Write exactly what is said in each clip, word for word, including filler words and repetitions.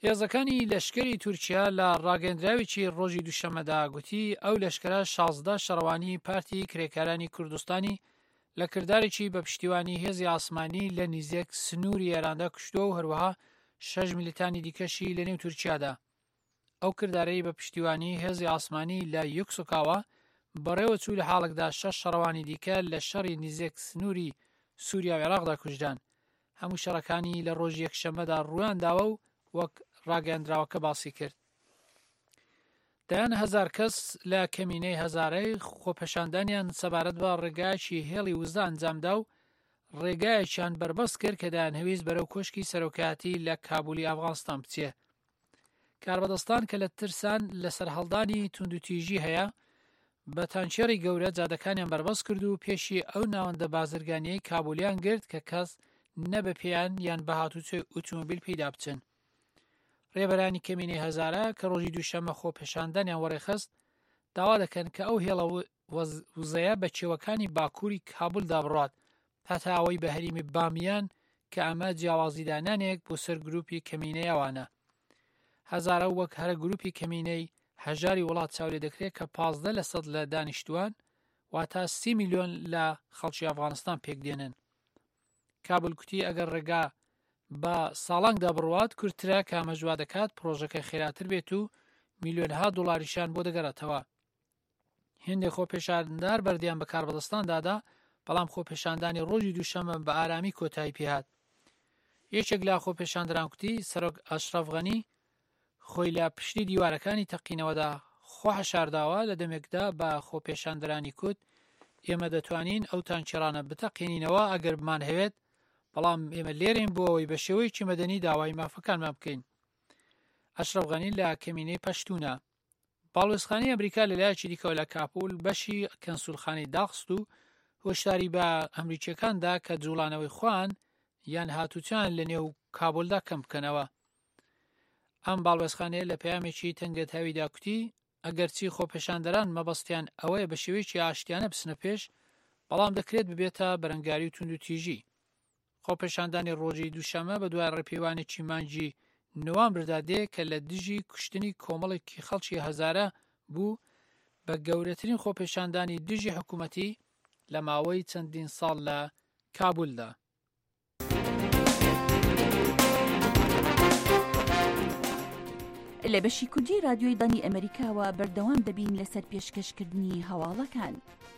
هێزەکانی لەشکری تورکیا لە ڕاگەندراوێکی ڕۆژی دووشەمەدا گوتی ئەو لەشکرە شازدە شەڕەوانی پارتی کرێکارانی کوردستانی لە کردارێکی بە پشتیوانی هێزی ئاسمانی لە نزیک سنووری ئێراندا کوشتووە و هەروەها شەش میلیتانی دیکەشی لە نێو تورکیادا. ئەو کردارەی بە پشتیوانی هێزی ئاسمانی لە یوکسوکاوە بەڕێوە چوو لە حاڵکدا شەش شەڕەوانی دیکە لە شەڕی نزیک سنووری سووریا و عێراقدا کوژدان. هەموو شەڕەکانی لە ڕۆژ یەکشەمەدا ڕوویان داوە و وەک ڕاگەیاندراوەکە باسی کرد. دەیان هەزار کەس لە کەمینەی هەزارەی خۆپەشاندانیان سەبارەت بە ڕێگایەکی هێڵی وزە ئەنجامدا و ڕێگایەکیان بربەست کرد کە دایان هەویست بەرەو کۆشکی سەرۆکایەتی لە کابولی ئەفغانستان بچێ. کاربەدەستان کە لە ترسان لەسەر هەڵدانی توندوتیژی هەیە بە تانچێری گەورە جادەکانیان بربەست کرد و پێشی ئەو ناوەندە بازرگانیەی کابولیان گرت کە کەس نەبە پێیان یان بە هاتووچۆی ئۆتۆمۆبیل پێدا بچن. ڕێبەرانی کەمینەی هەزارە کە ڕۆژی دووشەمە خۆپێشاندانیان وەڕێخست داوا دەکەن کە ئەو هێڵە وزەیە بە چێوەکانی باکووری کابولدا بڕات هەتا ئەوەی بە هەریمی بامیان کە ئەمە جیاوازیدانانێک بۆ سەر گروپی کەمینەی ئەوانە. هەزارە وەک هەرە گروپی کەمینەی هەژاری وڵات چاولێ دەکرێت کە پازدە لە سەد لە دانیشتوان واتە سی میلیۆن لە خەڵکی ئەفغانستان پێکدێنن. کابل کوتی ئەگەر ڕێگا بە ساڵانگدا بڕوات کورتترە کە ئامەژوا دەکات پرۆژەکە خێراتر بێت و میلیۆنها دۆڵاریشان بۆ دەگەڕێتەوە. هێندێک خۆپێشاندار بەردیان بە کاربەدەستان دادا بەڵام خۆپێشاندانی ڕۆژی دووشەمە بە ئارامی کۆتایی پێهات. یەکێک لە خۆپێشاندران کوتی سەرۆک ئەشرەف غەنی خۆی لە پشتی دیوارەکانی تەقینەوەدا خۆ هەشارداوە لە دەمێکدا بە خۆپێشاندرانی کوت ئێمە دەتوانین ئەو تانچێرانە بتەقینینەوە ئەگەر بمان هەوێت بەڵام ئێمە لێرین بۆ ئەوەی بە شێوەیەکی مەدەنی داوای مافەکانمان بکەین. ئەشرەف غەنی لە کەمینەی پەشتوونە. باڵوێزخانەی ئەمریکا لەلایەکی دیکەوە لە کاپول بەشی کەنسولخانەی داخست و هۆشداری بە ئەمریکیەکاندا کە جوڵانەوەی خوان یان هاتووچیان لە نێو کابولدا کەم بکەنەوە. ئەم باڵوێزخانەیە لە پەیامێکی تەنگەتاویدا کوتی ئەگەرچی خۆپێشاندەران مەبەستیان ئەوەیە بە شێوەیەکی ئاشتیانە بچنە پێش بەڵام دەکرێت ببێتە بەرەنگاری و توندوتیژی. خۆپێشاندانی ڕۆژی دووشەمە بە دوای ڕێپێوانێکی مانگی نوامبردا دێ کە لە دژی کوشتنی کۆمەڵێکی خەڵکی هەزارە بوو بە گەورەترین خۆپێشاندانی دژی حکوومەتی لە ماوەی چەندین ساڵ لە کابولدا. لە بەشی کوردی رادیۆی دانی ئەمریکاوە بەردەوام دەبین لەسەر پێشکەشکردنی هەواڵەکان.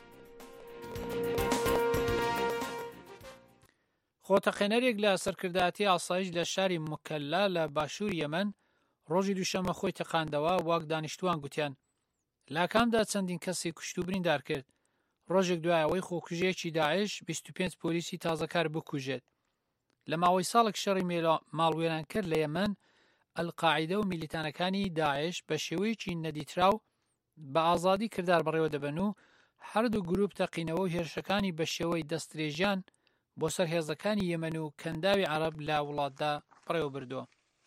خۆتەقێنەرێک لە سەرکردایەتی ئاسایش لە شاری مکەلا لە باشوور یەمەن ڕۆژی دووشەمە خۆی تەقاندەوە واک دانیشتوان گوتیان. لاکامدا چەندین کەسی کوشت و بریندار کرد. ڕۆژێک دوایەوەی خۆکوژەیەکی داعش بیست و پێنج پۆلیسی تازەکار بکوژێت. لە ماوەی ساڵێک شەڕی ماڵوێران کرد لە یەمەن ئەلقاعیدە و میلیتانەکانی داعش بە شێوەیەکی نەدیتراو بە ئازادی کردار بەڕێوە دەبن و هەردوو گروپ تەقینەوە و هێرشەکانی بە شێوەی دەستدرێژیان بۆ سەر هێزەکانی یەمەن و کەنداوی عەرەب لە وڵاتدا بڕێوە بردووە.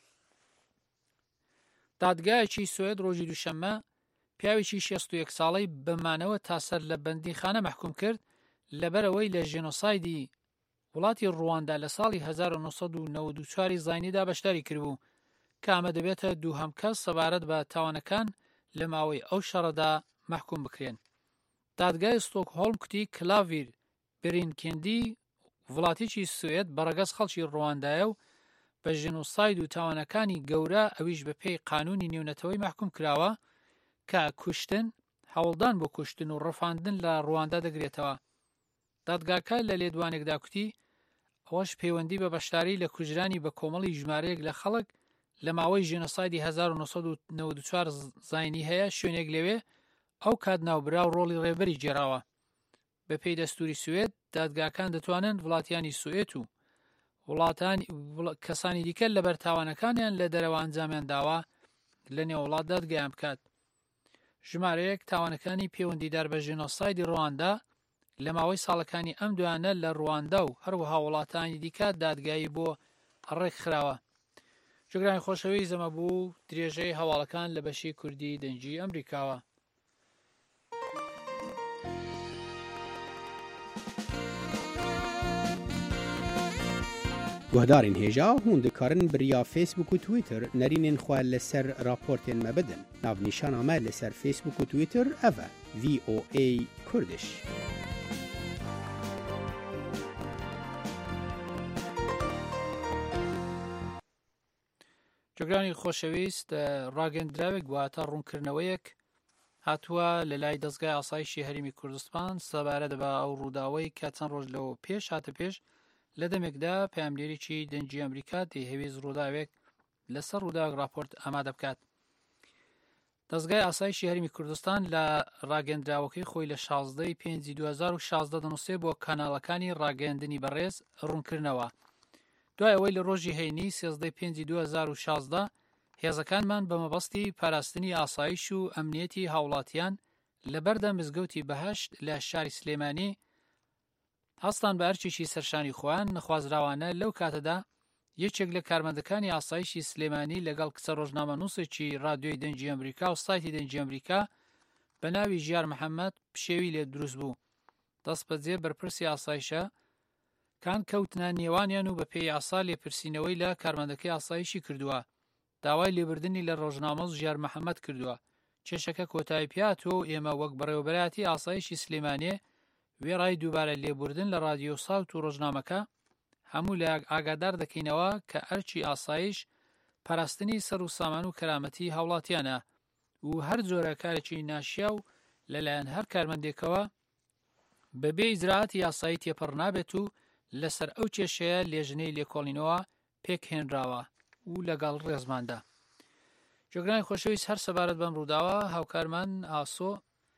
دادگایەکی سوێد ڕۆژی دووشەممە پیاوێکی شێست و یەک ساڵەی بەمانەوە تاسەر لە بەندیخانە مەحکوم کرد لەبەرەوەی لە ژێنۆسایدی وڵاتی ڕواندا لە ساڵی هەزار و نۆ سەد و نەوەد و چوار زاینیدا بەشداری کردبوو کە ئەمە دەبێتە دووهەم کەس سەبارەت بە تاوانەکان لە ماوەی ئەو شەڕەدا مەحکوم بکرێن. دادگای ستۆکهۆڵم کوتی کلاڤیر برینکێندی وڵاتێکی سوێد بەڕەگەز خەڵکی ڕوواندایە و بە ژێنۆساید و تاوانەکانی گەورە ئەویش بە پێی قانونی نێونەتەوەی مەحکوم کراوە کە کوشتن، هەوڵدان بۆ کوشتن و ڕەفاندن لە ڕواندا دەگرێتەوە. دادگاکە لە لێدوانێکدا کوتی ئەوەش پەیوەندی بە بەشداری لە کوژرانی بە کۆمەڵی ژمارەیەک لە خەڵک لە ماوەی ژێنۆسایدی هەزار و نۆ سەد و نەوەد و چوار زاینی هەیە شوێنێک لەوێ ئەو کات ناوبرا و ڕۆڵی ڕێبەری جێراوە. بە پێی دەستوری سوێد دادگاکان دەتوانن وڵاتیانی سوێت و وڵاتانی کەسانی دیکە لە بەرتاوانەکانیان لە دەرەوە ئەنجامیان داوا لە نێو وڵات دادگایان بکات. ژمارەیەک تاوانەکانی پەیوەندیدار بە ژێنۆسایدی ڕواندا لە ماوەی ساڵەکانی ئەم دوانە لە ڕواندا و هەروەها وڵاتانی دیکە دادگایی بۆ ڕێک خراوە. جگرانی خۆشەوی زەمەبوو درێژەی هەواڵەکان لە بەشی کوردی دەنگی ئەمریکاوە. گهدارین هیجا هون دکارن بریا فیسبوک و تویتر نرینین خواه لسر راپورتین مبدن. ناو نیشان آمد لسر فیسبوک و تویتر اوه وی او ای کردش. جۆگرانی خۆشەویست، ڕاگەندراوێک واتە ڕوونکردنەوەیەک هاتووە لە لای دەستگای ئاسایشی هەرێمی کوردستان سەبارەت بە ئەو ڕووداوەی کە چەند ڕۆژ لەوە پێش هاتە پێش لە دەمێکدا پەیامدێرێکی دەنگی ئەمریکا دەیهەوێت ڕووداوێک لەسەر ڕووداوێک راپۆرت ئامادە بکات. دەستگای ئاسایشی هەرێمی کوردستان لە ڕاگەندراوەکەی خۆی لە شازدەی پێنجی دوو هەزار و شازدە دەنووسێ بۆ کاناڵەکانی ڕاگەیاندنی بەڕێز ڕوونکردنەوە. دوای ئەوەی لە ڕۆژی هەینی سێزدەی پێنجی دوو هەزار و شازدە هێزەکانمان بە مەبەستی پاراستنی ئاسایش و ئەمنیەتی هاوڵاتیان لەبەردە مزگەوتی بەهەشت لە شاری سلێمانی هەستان بە ئەرچێکی سەرشانی خۆیان نەخوازراوانە لەو کاتەدا یەکێک لە کارمەندەکانی ئاسایشی سلێمانی لەگەڵ کچە ڕۆژنامەنووسێکی رادیۆی دەنگی ئەمریکا و سایتی دەنگی ئەمریکا بە ناوی ژیار محەممەد پشێوی لێ دروست بوو. دەست بەجێ بەرپرسی ئاسایشە کان کەوتنە نێوانیان و بە پێی یاسا لێپرسینەوەی لە کارمەندەکەی ئاسایشی کردووە. داوای لێبردنی لە ڕۆژنامە ژیار محەممەد کردووە. کێشەکە کۆتایی پیاتەوە و ئێمە وەک بەڕێوەبەراتی ئاسایشی سلێمانیە وێڕای دووبارە لێبوردن لە رادیۆ ساوت و ڕۆژنامەکە هەموو لە ئاگادار دەکەینەوە کە ئەرچی ئاسایش پاراستنی سەر و سامان و کەرامەتی هاوڵاتیانە و هەر جۆرە کارێکی ناشیا و لەلایەن هەر کارمەندێکەوە بەبێ ئیجراعاتی یاسایی تێپەڕ نابێت و لەسەر ئەو کێشەیە لێژنەی لێکۆڵینەوە پێک هێنراوە و لەگەڵ ڕێزماندا. جۆگرانی خۆشەویست، هەر سەبارەت بەم ڕووداوە هاوکارمان ئاسۆ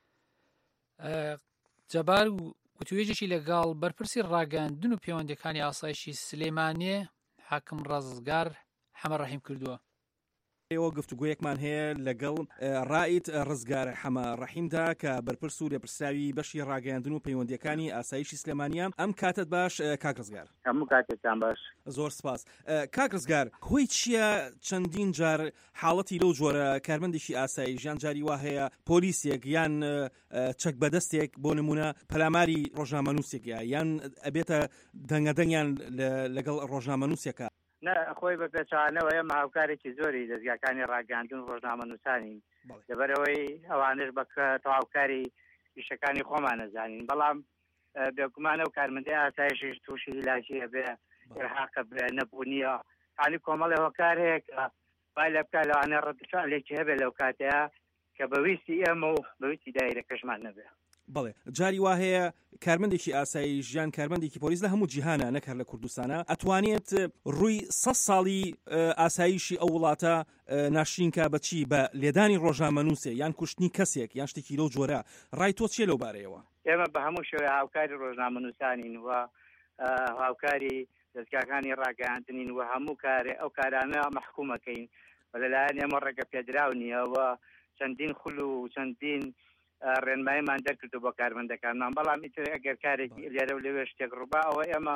جەبار وتوێژێکی لەگەڵ بەرپرسی ڕاگەاندن و پەیوەندیەکانی ئاسایشی سلێمانیە حاکم ڕزگار حەمەڕەحیم کردووە. ئێوە گفتوگویەکمان هەیە لەگەڵ ڕائیت ڕزگار حەمەڕەحیمدا کە بەرپرس و لێپرساوی بەشی ڕاگەاندن و پەیوەندیەکانی ئاسایشی سلێمانیە. ئەم کاتت باش کاک ڕزگار. هەموو کاتێکتان باش. زۆر سپاس. کاک ڕزگار، هۆی چییە چەندین جار حاڵەتی لەو جۆرە کارمەندێکی ئاسایش یان جاری وا هەیە پۆلیسێک یان چەک بەدەستێک بۆ نمونە پەلاماری ڕۆژنامەنووسێکە یان ئەبێتە دەنگەدەنگیان لەگەڵ ڕۆژنامەنووسێکە؟ نه خۆی بە پێچوانەوە ئێمە هاوکارێکی زۆری دەستگاکانی ڕاگەاندن و ڕۆژنامەنووسانین لەبەرەوەی ئەوانش بە تەواوکاری ئیشەکانی خۆمان نەزانین، بەڵام بێگومانە و کارمەندی ئاسایشیش تووشی هیلاکی هەبێ ئێرهاقە بێ نەبوونیە انی کۆمەڵی هۆکار هەیە کە بای لە بکات لەوانێ ڕەتفعلێکی هەبێ لەو کاتەیە کە بەویستی ئێمە و بەویستی دایرەکەشمان نەبێ. بەڵێ جاری وا هەیە کارمەندێکی ئاسایی ژیان کارمەندێکی پۆلیس لە هەموو جیهانە نەکار لە کوردستانە ئەتوانێت ڕووی سە ساڵی ئاسایشی ئەو وڵاتە ناشرینکە بەچی بە لێدانی ڕۆژنامەنووسێ یان کوشتنی کەسێک یان شتێکی لەو جۆرە. ڕای تۆ چیە لەو بارەیەوە؟ ئێمە بە هەموو شێوە هاوکاری ڕۆژنامەنووسانین و هاوکاری دەستگاکانی ڕاگەاندنین و هەموو کارێ ئەو کارانە مەحکوومەکەین لەلایەن ئێمە ڕێگە پێدراو نییە و چەندین خول و چەندین ڕێنماییمان دەرکردو بۆ کارمەندەکانمان، بەڵام ئیتر ئەگەر کارێکی لێرە و لەوێ شتێک ڕووبا ئەوە ئێمە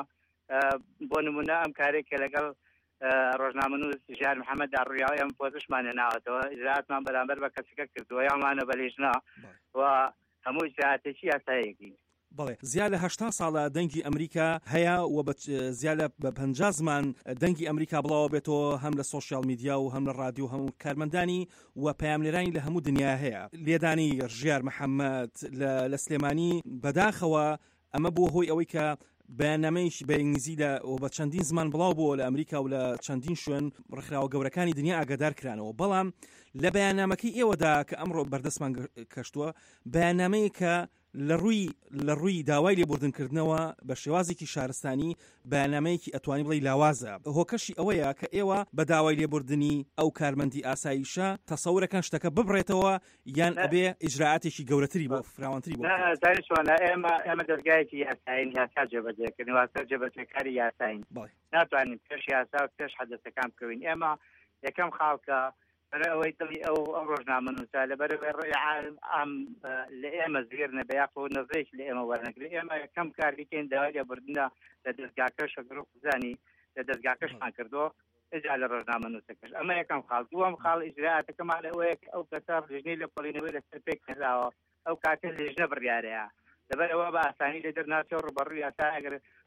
بۆ نمونە ئەم کارێکە لەگەڵ ڕۆژنامەنووس ژیار محەممەددا ڕوویاوە ئەم پۆزشمانە ناوەتەوە ئیجراعاتمان بەرامبەر بە کەسەکە کردووە یانمانە بەلێژنا و هەموو ئیجراعاتێکی یاساییەکی. بەڵێ زیاد لە هەشتا ساڵە دەنگی ئەمریکا هەیە و زیاد لە بە پەنجا زمان دەنگی ئەمریکا بڵاوە بێتەوە هەم لە سۆشیال میدیا و هەم لە رادیۆ هەموو کارمەندانی و پەیامنێرانی لە هەموو دنیا هەیە. لێدانی ژیار محەممەد لە سلێمانی بەداخەوە ئەمە بووە هۆی ئەوەی کە بەیاننامەیەکی بە ئینگلیزیدا و بە چەندین زمان بڵاو بووە لە ئەمریکا و لە چەندین شوێن ڕێکخراوە گەورەکانی دنیا ئاگادار کرانەوە. بەڵام لە بەیاننامەکەی ئێوەدا کە ئەمڕۆ بەردەستمان کەشتووە بەیاننامەیە کە لە ڕووی لە ڕووی داوای لێبوردنکردنەوە بە شێوازێکی شارستانی بەیاننامەیەکی ئەتوانی بڵێ لاوازە. هۆکەشی ئەوەیە کە ئێوە بە داوای لێبوردنی ئەو کارمەندی ئاسایشە تەسەورەکان شتەکە ببڕێتەوە یان ئەبێ ئیجراعاتێکی گەورەتری بۆ فراوانتری بۆ. ئێمە ئێمە دەستگایەکی یاساین یاسا جێبەجێکردن واسە جێبەجێکاری یاساین ناتوانین پێش یاسا و پێش حەدەسەکان بکەوین. ئێمە یەکەم خاڵکە بەرە ئەوەی دڵی ئەو ئەو ڕۆژنامەنووسە لەبەرەوەی ڕێی عام لە ئێمە زیر نەبێ و نەزێک لە ئێمە وەرنەگرێت. ئێمە یەکەم کار بکەین داوای لێبوردنە لە دەستگاکەش ئەگەر بزانی لە دەستگاکەشمان کردەوە ئجا لە ڕۆژنامەنووسەکەش. ئەمە یەکەم خاڵ. دووەم خاڵ ئیجراعاتەکەمان لەوەیە ئەو کەسە ڕژنەی لە پۆلینەوەی لەسەر پێک کرداوە ئەو کاتە لێژنە بڕیارەیە لەبەرەوە بە ئاسانی لە دەرناچێت ڕوبەڕووی یاسا ئەگەر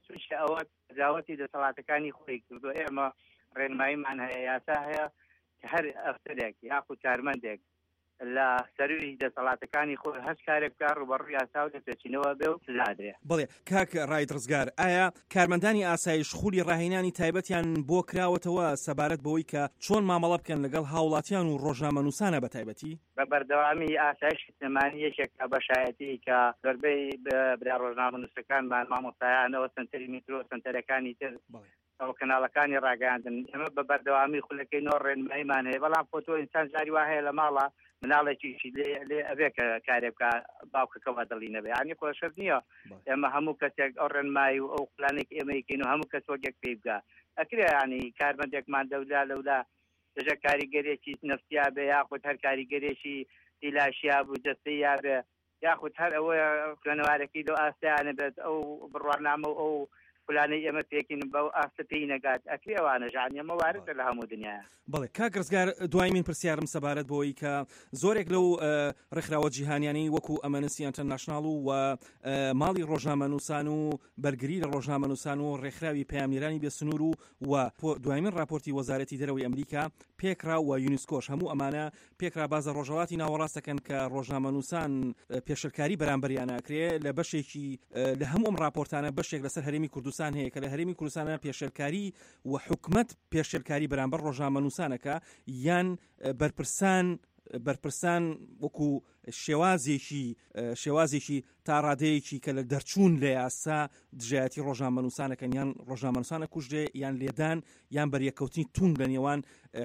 تووشی ئەوە تجاوزی دەسەڵاتەکانی خۆی کردو ئێمە ڕێنماییمان هەیە یاسا هەیە کە هەر ئەفسەرێک یاخود کارمەندێک لە سەروی دەسەڵاتەکانی خۆی هەست کارێک بکات ڕوبەڕووی یاسا و دەپێچینەوە بێ و سزادرێ. بڵێ کاک ڕاید ڕزگار، ئایا کارمەندانی ئاسایش خولی ڕاهێنانی تایبەتیان بۆ کراوەتەوە سەبارەت بەوەی کە چۆن مامەڵە بکەن لەگەڵ هاوڵاتیان و ڕۆژنامەنووسانە بە تایبەتی؟ بە بەردەوامی ئاسایش سلێمانی یەکێکە بەشایەتی کە زۆربەی برا ڕۆژنامەنووسەکانمان مامۆستایانەوە سنتەری میترۆ سنتەرەکانی تر ئەو کەناڵەکانی ڕاگەاندن ئێمە بە بەردەوامی خولەکەینەوە ڕێنماییمان هەیە بەڵام فۆتۆ ئینسان جاری وا هەیە لە ماڵە مناڵێکیشی لێ ئەبێ کە کارێک بکە باوکەکەەوە دڵی نەبێ ینی خۆشەر نییە ئێمە هەموو کەسێک ئەو ڕێنمایی و ئەو پلانێک ئێمەیکەین و هەموو کەس وەکێک پێی بکە ئەکرێ ینی کارمەندێکمان دەولا لەولا دەژە کاریگەرێکی نەفسیا بێ یاخود هەر کاریگەرێکی دیلاشیا بوو دەستەی یا بێ یاخود هەر ئەوە خوێنەوارەکەی لەو ئاستیانە بێت ئەو بڕوانامە و ئەو پلانەی ئێمە پێکین بەو ئاستە پێی نەگات ئەکرێ ئەوانە ژان ئێمە واردە لە هەموو دنیاە. بڵێ کاک ڕزگار، دوای من پرسیارم سەبارەت بۆی کە زۆرێک لەو ڕێکخراوە جیهانیانی وەکو ئەمەنسی ئینتەرناشناڵ و ماڵی ڕۆژنامەنووسان و بەرگری لە ڕۆژنامەنووسان و ڕێکخراوی پەیامنێرانی بێسنوور و دوای من راپۆرتی وەزارەتی دەرەوەی ئەمریکا پێکرا و یونسکۆش هەموو ئەمانە پێکرا بازە ڕۆژهەڵاتی ناوەڕاستەکەن کە ڕۆژنامەنووسان پێشەرکاری بەرامبەریان ئەکرێ لە بەشێکی لە هەموو ئەم راپۆرتانە بەشێک لەسەر هەرێمی کوردستان هەیە کە لە هەرێمی کوردستانە پێشەرکاری و حکومەت پێشەرکاری بەرامبەر ڕۆژنامەنووسانەکە یان بەرپرسان بەرپرسان وەکو شێوازێکی شێوازێکی تا ڕادەیەکی کە لە دەرچوون لە یاسا دژایەتی ڕۆژنامەنووسانەکەن یان ڕۆژنامەنووسانە کوژدێ یان لێدان یان بەریەکەوتنی تون لە نێوان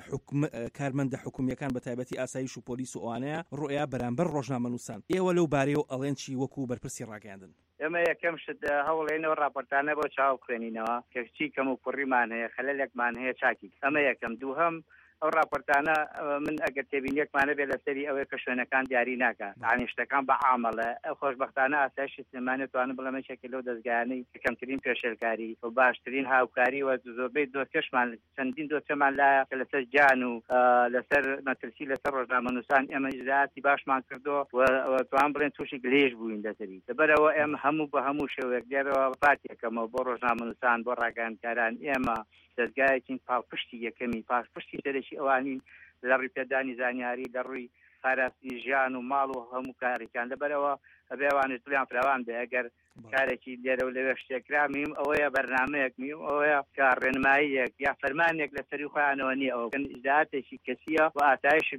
کارمەندە حکومیەکان بە تایبەتی ئاسایش و پۆلیس و ئەوانەیە ڕۆیا بەرامبەر ڕۆژنامەنووسان. ئێوە لەو بارەیەوە ئەڵێنچی وەکو بەرپرسی ڕاگەاندن؟ ئێمە یەکەم شت هەوڵێنەوە راپۆرتانە بۆ چاو خوێنینەوە کەچی کەم و کوڕیمان هەیە خەلەلێکمان هەیە چاکی ئەمە یەکەم. دووهەم ئەو راپۆرتانە من ئەگەر تێبینیەکمانە بێ لەسەری ئەوەیە کە شوێنەکان دیاری ناکات عنی شتەکان بە عامەڵە ئەو خۆشبەختانە ئاسایشی سلێمانی توانم بڵێمە یەکێک لەو دەستگایانەی کەمترین پێشێلکاری و باشترین هاوکاری و زۆربەی دۆسیەشمان چەندین دۆسیەمان لایە کە لەسەر جان و لەسەر مەترسی لەسەر ڕۆژنامەنووسان ئێمە ئیجراعاتی باشمان کردو و توان بڵێن تووشی گلێژ بووین دەسەری لەبەرەوە ئێمە هەموو بە هەموو شێوەیەک دێرەوە پاتێکەمەوە بۆ ڕۆژنامەنووسان بۆ ڕاگەاندکاران ئێمە دەستگایەکی پاڵپشتی یەکەمی پاشپشتی دەرەشی ئەوانین لە ڕووی زانیاری لە ڕووی پاراستی ژیان و ماڵ و هەموو کارێکیان لەبەرەوە ئەبێ ئەوانش دڵیان فراوان بێ ئەگەر کارێکی لێرە و لەوێ شتێکرا میم ئەوەیە بەرنامەیەک میم ئەوەیە کە ڕێنماییەک یا فەرمانێک لەسەری خۆیانەوە نییە ئەوە ئیجراعاتێکی کەسیە و ئاسایشی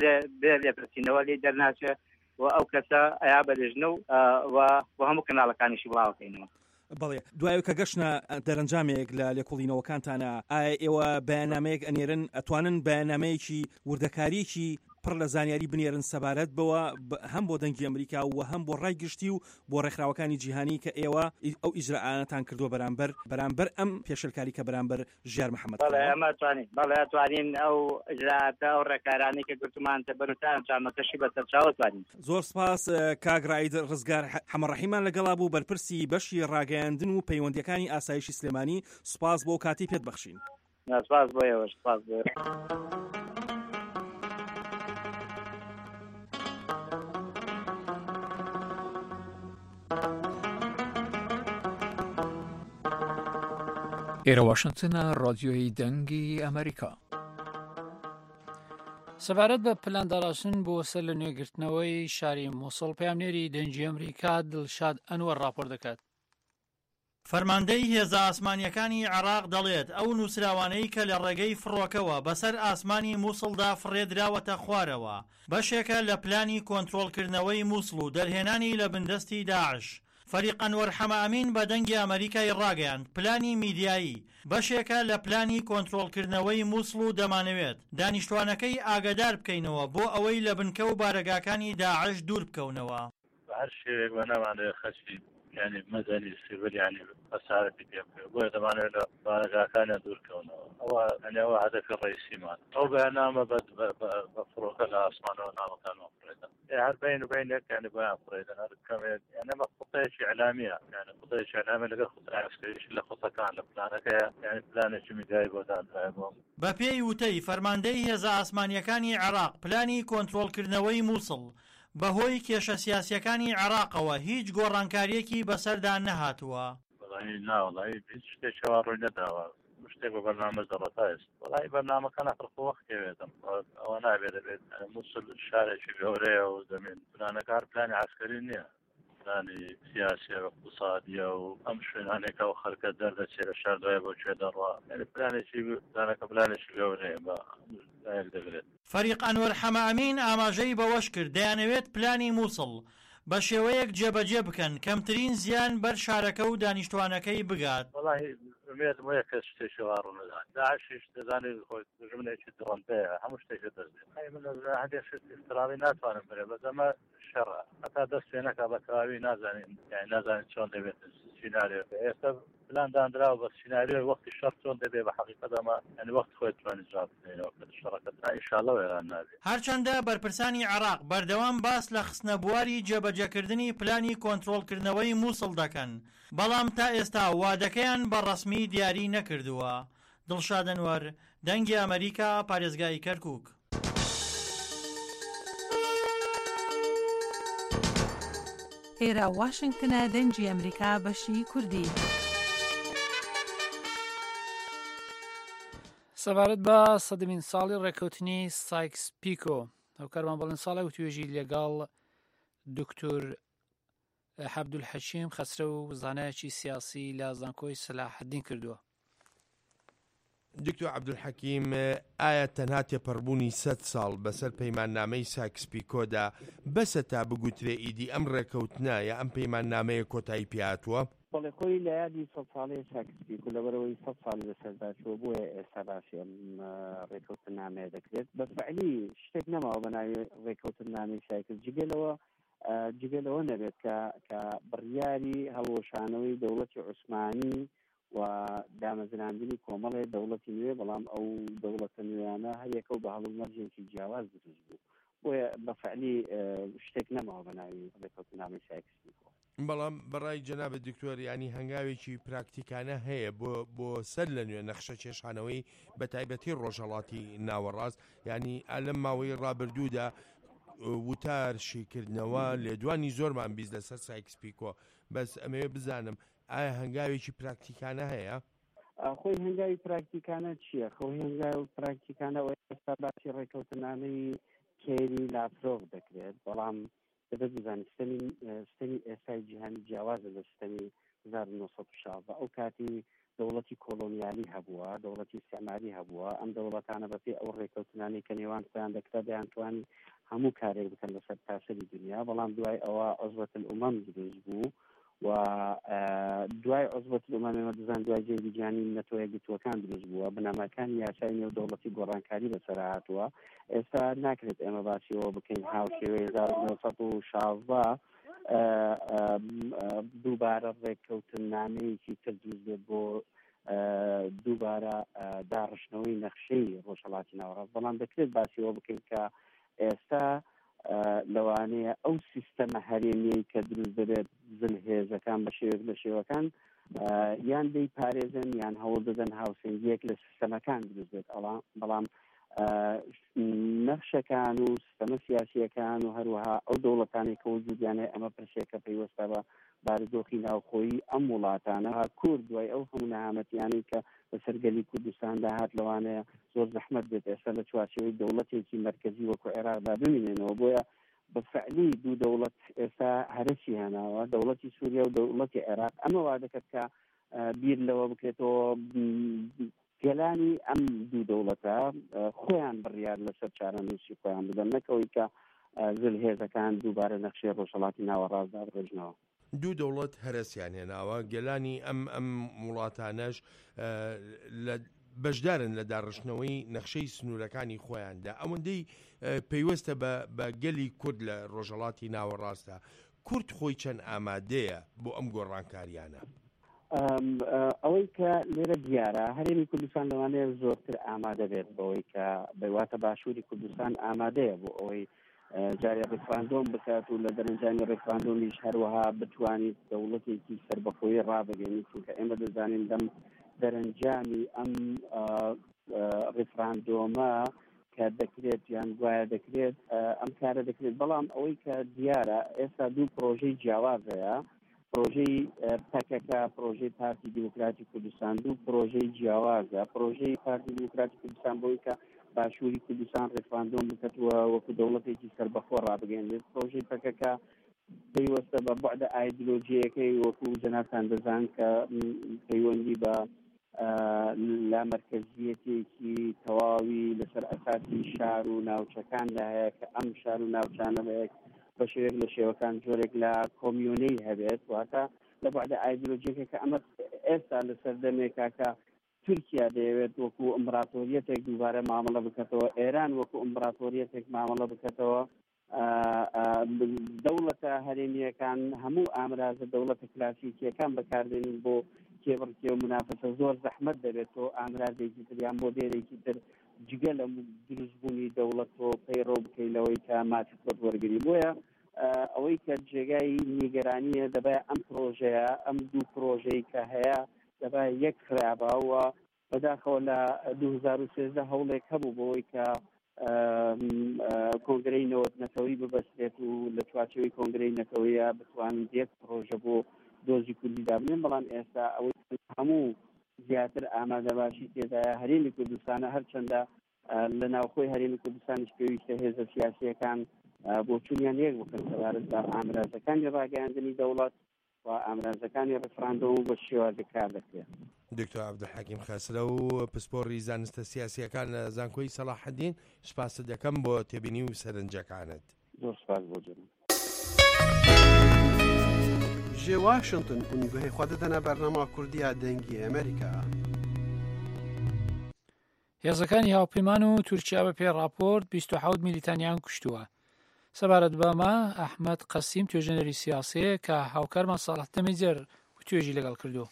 بێ لێپرسینەوە لێ دەرناچێت و ئەو کەسە ئەیا بەدەژنە و بۆ هەموو کەناڵەکانیشی بڵاوکەینەوە. بەڵێ دوایە کە گەشتە دەرەنجامێک لە لێکۆڵینەوەکانتانە ئایا ئێوە بەیانامەیەک ئەنێرن ئەتوانن بەیانامەیەکی وردەکاریەکی پڕ لە زانیاری بنێرن سەبارەت بەوە هەم بۆ دەنگی ئەمریکا و هەم بۆ ڕای گشتی و بۆ ڕێکخراوەکانی جیهانی کە ئێوە ئەو ئیجراعاتان کردووە بەرامبەر بەرامبەر ئەم پێشەرکاری کە بەرامبەر ژیار محەممەد؟ بەڵێ ئەمە توانین بەڵێ توانین ئەو ئیجراعاتە ئەو ڕێکارانەی کە گرتومانتە بەروتان چامەکەشی بەسەرچاوە توانین. زۆر سپاس کاک ڕاید ڕزگار، هەمەڕەحیمان لەگەڵا بوو بەرپرسی بەشی ڕاگەیاندن و پەیوەندیەکانی ئاسایشی سلێمانی. سوپاس بۆ کاتی پێت بەخشین. سپاس بۆ ئێوە. سپاس بۆ ئێرە واشنگتنە ڕادیۆی دەنگی ئەمریکا. سەبارەت بە پلانداڕاستن بۆ سەر لە نوێگرتنەوەی شاری مووسڵ پەیامنێری دەنگی ئەمریکا دڵشاد ئەنوەر راپۆر دەکات. فەرماندەی هێزە ئاسمانیەکانی عێراق دەڵێت ئەو نووسراوانەی کە لە ڕێگەی فڕۆکەوە بەسەر ئاسمانی مووسڵدا فڕێدراوەتە خوارەوە بەشێکە لە پلانی کۆنتڕۆڵکردنەوەی مووسڵ و دەرهێنانی لە بندستی داعش. فەریق ئەنوەر حەمامین بە دەنگی ئەمریکای ڕاگەیاند پلانی میدیایی بەشێکە لە پلانی کۆنتڕۆڵکردنەوەی مووسڵ و دەمانەوێت دانیشتوانەکەی ئاگادار بکەینەوە بۆ ئەوەی لە بنکە و بارەگاکانی داعش دوور بکەونەوە. هەر شێوێک بە نامانەوێت خەچی یعنی مەزەنی سیڤیل یعنی بەسارەتی پێ بکەوێت بۆیە دەمانەوێت لە بارەگاکانیان دوورکەونەوە. ئەوە ئەنێەوە هەدەفی ڕئیسیمان. ئەو بەیانامە بە فڕۆکە لە ئاسمانەوە ناوەکانەوە فڕێدەن. هەر بین و بینێک یعنی بۆیان فڕێدەن هەر کەمێک یعنی ئەمە خۆتایەکی ئەعلامیە یعنی خۆتایەکی ئەعلامیە لەگەڵ خۆتای عسکەریش لە خۆتەکان لە پلانەکەیە یعنی پلانێکی میدیایی بۆ دانرایە بۆ. بە پێی وتەی فەرماندەی هێزە ئاسمانیەکانی عێراق پلانی کۆنتڕۆڵکردنەوەی مووسڵ بەهۆی کێشە سیاسیەکانی عێراقەوە هیچ گۆڕانکاریەکی بەسەردا نەهاتووە. وڵی ناوڵی هیچ شتێکەوە ڕووی نەداوە شتێک بە بەرنامە دەڕەتا است وڵی بەرنامەکە نەفرخۆ وەختێوێتم ئەوە نابێت دەبێت مووسڵ شارێکی گەورەیە و دەمێن پلانەکار پلانی عسکەری نییە پلانی سیاسیە و اقتصادیە و ئەم شوێنانێکە و خەڵکە دەردەچێت لە شار دوای بۆ کوێ دەڕوا پلانێکی پلانەکە پلانێکی گەورەیە بە دەبێت. فەریق ئەنوەر حەمامین ئاماژەی بەوەش کرد دەیانەوێت پلانی مووسڵ بە شێوەیەک جێبەجێ بکەن کەمترین زیان بەر شارەکە و دانیشتوانەکەی بگات. مێتم وەیە کەس شتێکی ڕوونەدان داعشیش دەزانێت خۆی دژمنێکی دڕۆنتەیە هەموو شتێکی دەستێت من هەندێک افتراضی ناتوانم بێ بە دەمە شەڕە هەتا دەست پێ نەکا بە تەواوی نازانین یعنی نازانین چۆن دەبێت سیناریۆ ئێستا پلان دانراوە بە سیناریۆی وەختی شەڕ چۆن دەبێت بە حەقیقەت ئەمە یعنی وەخت خۆی توانێت جواب بدەینەوە کە شەڕەکەت ئینشاڵڵا وێران نابێت. هەرچەندە بەرپرسانی عێراق بەردەوام باس لە خستنە بواری جێبەجێکردنی پلانی کۆنتڕۆڵکردنەوەی مووسڵ دەکەن بەڵام تا ئێستا وادەکەیان بە ڕەسمی دیاری نەکردووە. دڵشاد ئەنوەر دەنگی ئەمریکا پارێزگای کەرکووک. ئێرە واشنگتنە دەنگی ئەمریکا بەشی کوردی. سەبارەت بە سەدەمین ساڵی ڕێکەوتنی سایکس پیکۆ ئەو کارمان بەڵێن ساڵە و توێژی لەگەڵ دکتۆر عەبدولحەکیم خەسرە و زانایەکی سیاسی لە زانکۆی سەلاحەدین کردووە. دکتۆر عەبدولحەکیم ئایا تەنها تێپەڕبوونی سەد ساڵ بەسەر پەیماننامەی سایکس پیکۆدا بەسە تا بگوترێ ئیدی ئەم ڕێکەوتنە یا ئەم پەیماننامەیە کۆتایی پێهاتووە؟ بەڵێ خۆی لە یادی سەد ساڵی سایکس پیکۆ لەبەرەوەی سەد ساڵ لەسەرداچووە بۆیە ئێستا باسی ئەم ڕێکەوتنامەیە دەکرێت بە فەعلی شتێک نەماوە بە ناوی ڕێکەوتنامەی سایکس جگەلەوە جگەلەوە نەبێت کە بڕیاری هەڵۆشانەوەی دەوڵەتی عوسمانی و دامەزراندنی کۆمەڵێ دەوڵەتی نوێ بەڵام ئەو دەوڵەتە نوێیانە هەیەکە و بە هەڵومەرجێکی جیاواز دروست بوو بۆیە بە فەعلی شتێک نەماوە بە ناوی ڕێکەوتنامەی سایکس پیکۆ. بەڵام بەڕای جەنابە دکتۆر ینی هەنگاوێکی پراکتیکانە هەیە بۆ بۆ سەر لە نوێ نەخشە کێشانەوەی بە تایبەتی ڕۆژهەڵاتی ناوەڕاست ینی ئالەم ماوەی ڕابردوودا وتارشیکردنەوە لێدوانی زۆرمان بیست لەسەر سایکس پیکۆ بەس ئەمەوێ بزانم ئایا هەنگاوێکی پراکتیکانە هەیە؟ خۆی هەنگاوی پراکتیکانە چییە؟ خۆی هەنگاوی پراکتیکانە ئێستا باسی ڕێکەوتنامەی کێری لافرۆغ دەکرێت بەڵام دەبێت بزانین ستەمی ئێستای جیهانی جیاوازە لە ستەمی هەزار و نۆ سەد و شازدە ئەو کاتی دەوڵەتی کۆلۆنیالی هەبووە دەوڵەتی استعماری هەبووە ئەم دەوڵەتانە بەپێی ئەو ڕێکەوتنانی کە نێوان خۆیان دەکرا دەیانتوانی هەموو کارێک بکەن لەسەر تاسەری دنیا بەڵام دوای ئەوە عوزبەت الئومەم دروست بوو و دوای عوزبەت الئومەم ئێمە دەزانین دوای جەنگی جیهانی نەتۆ یەکگرتووەکان دروست بووە بنەماکانی یاسای نێو دەوڵەتی گۆڕانکاری بەسەر هاتووە ئێستا ناکرێت ئێمە باسیەوە بکەین هاوشێوەی هەزار و نۆ سەد و شازدە دووبارە ڕێکەوتنامەیەکی تر دروست بێت بۆ دووبارە داڕشتنەوەی نەخشەی ڕۆژهەڵاتی ناوەڕاست بەڵام دەکرێت باسیەوە بکەین کە ئێستا لەوانەیە ئەو سیستەمە هەرێمیەی کە دروست دەبێت زلهێزەکان بە شێوەیەک لە شێوەکان یان دەی پارێزن یان هەوڵ دەدەن هاوسنگیەک لە سیستەمەکان دروست بێت بەڵام نەخشەکان و سیستەمە سیاسیەکان و هەروەها ئەو دەوڵەتانی کە وجودیانەیە ئەمە پرسێکە پەیوەستە بە بارودۆخی ناوخۆیی ئەم وڵاتانە کورد دوای ئەو هەموو نەهامەتیانەی کە بە سەرگەلی کوردستاندا هات لەوانەیە زۆر زەحمەت بێت ئێستا لە چوارچێوەی دەوڵەتێکی مرکزی وەکو عێراقدا بمێنێنەوە بۆیە بە فەعلی دوو دەوڵەت ئێستا هەرسی هێناوە دەوڵەتی سووریا و دەوڵەتی عێراق ئەمە وا دەکات کە بیر لەوە بکرێتەوە گەلانی ئەم دوو دەوڵەتە خۆیان بڕیار لەسەر چارەنووسی خۆیان بدەن نەکەوەی کە زلهێزەکان دووبارە نەخشەی ڕۆژهەڵاتی ناوەڕاستدا بڕێژنەوە. دوو دەوڵەت هەرسیان هێناوە گەلانی ئەم ئەم وڵاتانەش بەشدارن لە داڕشتنەوەی نەخشەی سنوورەکانی خۆیاندا ئەوەندەی پەیوەستە بە گەلی کورد لە ڕۆژهەڵاتی ناوەڕاستە کورد خۆی چەند ئامادەیە بۆ ئەم گۆڕانکاریانە؟ ئەوەی کە لێرە دیارە هەرێمی کوردستان لەوانەیە زۆرتر ئامادە بێت بەوەی کە بەواتە باشووری کوردستان ئامادەیە بۆ ئەوەی جارێ ڕێکخواندۆم بکات و لە دەرەنجامی ڕێکخواندۆمیش هەروەها بتوانیت دەوڵەتێکی سەربەخۆیی ڕابگەێنیت چونکە ئێمە دەزانین لەم دەرەنجامی ئەم ڕێکخواندۆمە کە دەکرێت یان گوایە دەکرێت ئەم کارە دەکرێت بەڵام ئەوەی کە دیارە ئێستا دوو پرۆژەی جیاوازەیە پرۆژەی پەکەکە، پرۆژەی پارتی دیموکراتی کوردستان، دوو پرۆژەی جیاوازە. پرۆژەی پارتی دیموکراتی کوردستان بۆی کە باشووری کوردستان ڕێفراندۆم بکەوە وەکو دەوڵەتێکی سەربەخۆ ڕابگەێنێت. پرۆژەی پەکەکە پەیوەستە بە بەعدە ئایدۆلۆژیەکەی وەکو جەنابتان دەزان کە پەیوەندی بە لا مرکزیەتێکی تەواوی لەسەر ئەساسی شار و ناوچەکاندا هەیە کە ئەم شار و ناوچانە بەیەک بە شێوەیەک لە شێوەکان جۆرێک لە کۆمیۆنەی هەبێت، واتە لە بەعدە ئایدۆلۆژیەکە کە ئەمە ئێستا لەسەر دەمێکا کە تورکیا دەیەوێت وەکو ئیمپراتۆریەتێک دووبارە مامەڵە بکەتەوە، ئێران وەکو ئیمپراتۆریەتێک مامەڵە بکەتەوە، دەوڵەتە هەرێمیەکان هەموو ئامرازە دەوڵەتە کلاسیکیەکان بەکاردێنین بۆ کێبڕکێ و منافەسە زۆر زەحمەت دەبێتەوە ئامرازێکی تریان بۆ دێرێکی تر جگە لە دروستبوونی دەوڵەتەوە پەیڕۆ بکەیلەوەی کە ماچ خۆت وەرگری. بۆیە ئەوەی کە جێگای نیگەرانیە دەبای ئەم پرۆژەیە ئەم دوو پرۆژەی کە هەیە دەبای یەک خراپەوە بەداخەوە لە دوو هەزار و سێزدە هەوڵێک هەبوو بۆەوەی کە کۆنگرەی نەوەت نەتەوەی ببەستێت و لە چوارچەوەی کۆنگرەی نەتەوەیە بتوانن یەک پرۆژە بۆ دۆزی کوردی دابنێن، بەڵام ئێستا ئەوەی هەموو زیاتر ئامادەباشی تێدایە هەرێمی کوردستانە هەرچەندە لە ناوخۆی هەرێمی کوردستانیش پێویستە هێزە سیاسیەکان بۆ چونیان یەک بکەن سەبارەت بە ئامرازەکانی ڕاگەیاندنی دەوڵەت و ئامرازەکانی ڕێفراندۆم بە شێوازە کار دەکرێت. دکتۆر عەبدولحەکیم خەسرە و پسپۆڕی زانستە سیاسیەکان لە زانکۆی سەلاحەدین، سپاست دەکەم بۆ تێبینی و سەرنجەکانت. زۆر سپاس بۆ جێم. ji Washington û nîvehê xwe didine bernama Kurdiya dengî Amerîka. هێزەکانی هاوپەیمان و تورکیا بە پێ راپۆرت بیست و حەوت میلیتانیان کوشتووە. سەبارەت بەمە ئەحمەد قەسیم توێژەنەری سیاسەیە کە هاوکارمان ساڵح تەمەیزێر و توێژی لەگەڵ کردو.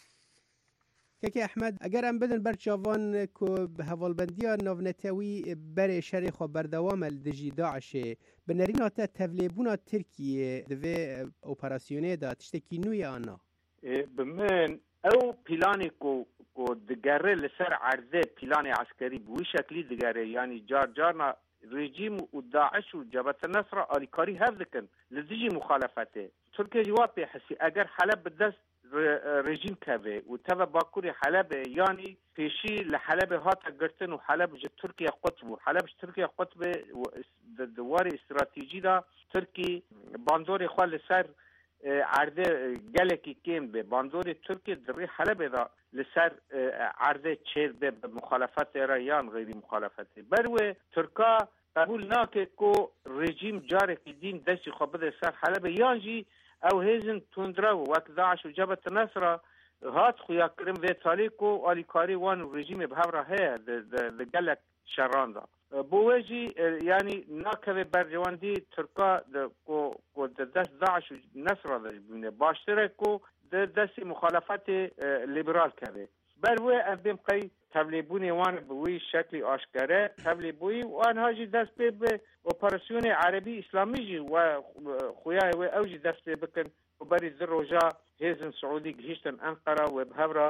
کەکی ئەحمەد ئەگەر ئەم بدن بەرچاوان کۆ هەڤڵبەندیە ناونەتەوی بەرێ شەرێ خۆ بەردەوامە دژی داعشێ بنەریناتە تەڤلێبوونا تورکیە divê operasyonê tiştekî nû ye ana. Bi min ew planê ku ku digere li ser erdê planê eskerî bi wî şeklî digere, yanî car carna rejîm û Daeş û Cebete Nesra alîkarî hev dikin li dijî muxalefetê. Tirkiye jî wa pê hesî eger Heleb bi dest rejîm keve û teve bakurê Helebê yanî pêşî li Helebê hate girtin û Heleb ji Tirkiye qut bû. Heleb ji Tirkiye qut bê di warê stratejî da Tirkî bandorê xwe li ser erdê gelekî kêm bê. Bandorê Tirkiye di rê Helebê da li ser erdê çêr bê bi muxalefetê re yan xêrî muxalefetê. Ber wê Tirka qebûl nake ku rejîm carekî dîn destî xwe bide ser Helebê yan jî ew hêzin tundrew wek Daeş û Cebete Nesra hat xuyakirin vê talê ku alîkarî wan û rejîmê bi hev re heye di gelek şeran da. Bo wê jî yanî nakeve bercewandî Tirka ku di dest Daeş û Nesra de bîne baştir e ku di destê muxalefetê liberal keve. Ber wê ev bêm qey tevlêbûnê wan bi wî şeklî aşkere tevlêbûyî wanha jî dest pê bi operasyonê Erebî İslamî jî we xuyayê wê ew jî dest pê bikin û berî di roja hêzin Siûdî gihîştin Enqera wê bi hev re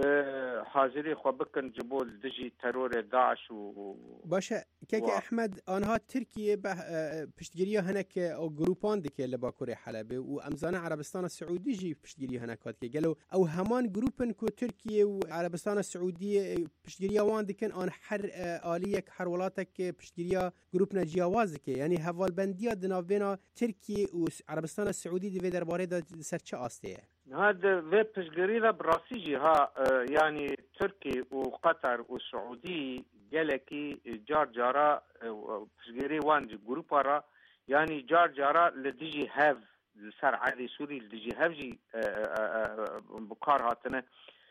حاضری خو بکن جبول دجی ترور داعش و باشه کەکی ئەحمەد ئانها تورکیە بە پشتگیریە هەنێک ئەو گروپان دکێ لە باکووری حەلەبێ و ئەمزانە عەرەبستانە سعودیژی پشتگیری هەنەکات گەلو ئەو هەمان گروپن کو تورکیە و عەرەبستانە سعودی پشتگیریە وان دکن ئان هەر ئالیەک هەر وڵاتێک پشتگیریە گروپنە جیاواز دکێ یعنی هەڤڵبەندیە دناوێنە تورکیە و عەرەبستانە سعودی divê derbarê de ser çi asteye. هذا في بشجري ذا براسيجي ها يعني تركي وقطر والسعودي جالكي جار جارا بشجري وان جروبارا يعني جار جارا لديجي هاف صار عادي سوري لديجي هاف جي بكار هاتنا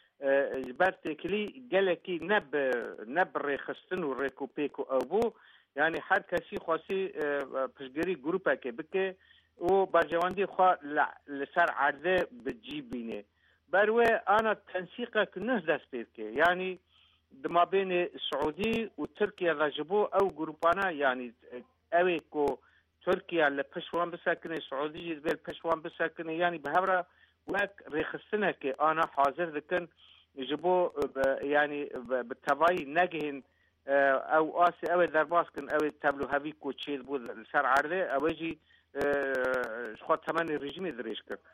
برتكلي جالكي نب نب ريخستن وريكوبيكو ابو يعني حد كسي خاصي بشجري جروبا كبكي و برجواندی خوا لسر عرضه بجیبینه بروه انا تنسیقه که نه دست بید که یعنی دما بین سعودی و ترکیه راجبو او گروپانا یعنی اوی که ترکیه لپشوان بسکنه سعودی جید بیل پشوان بسکنه یعنی به هفره وک ریخستنه که انا حاضر دکن جبو یعنی بتوایی نگهن او آسی اوی درباس کن اوی تبلو هوی که چید بود لسر عرضه اوی جی خود تمام رژیم درش کرد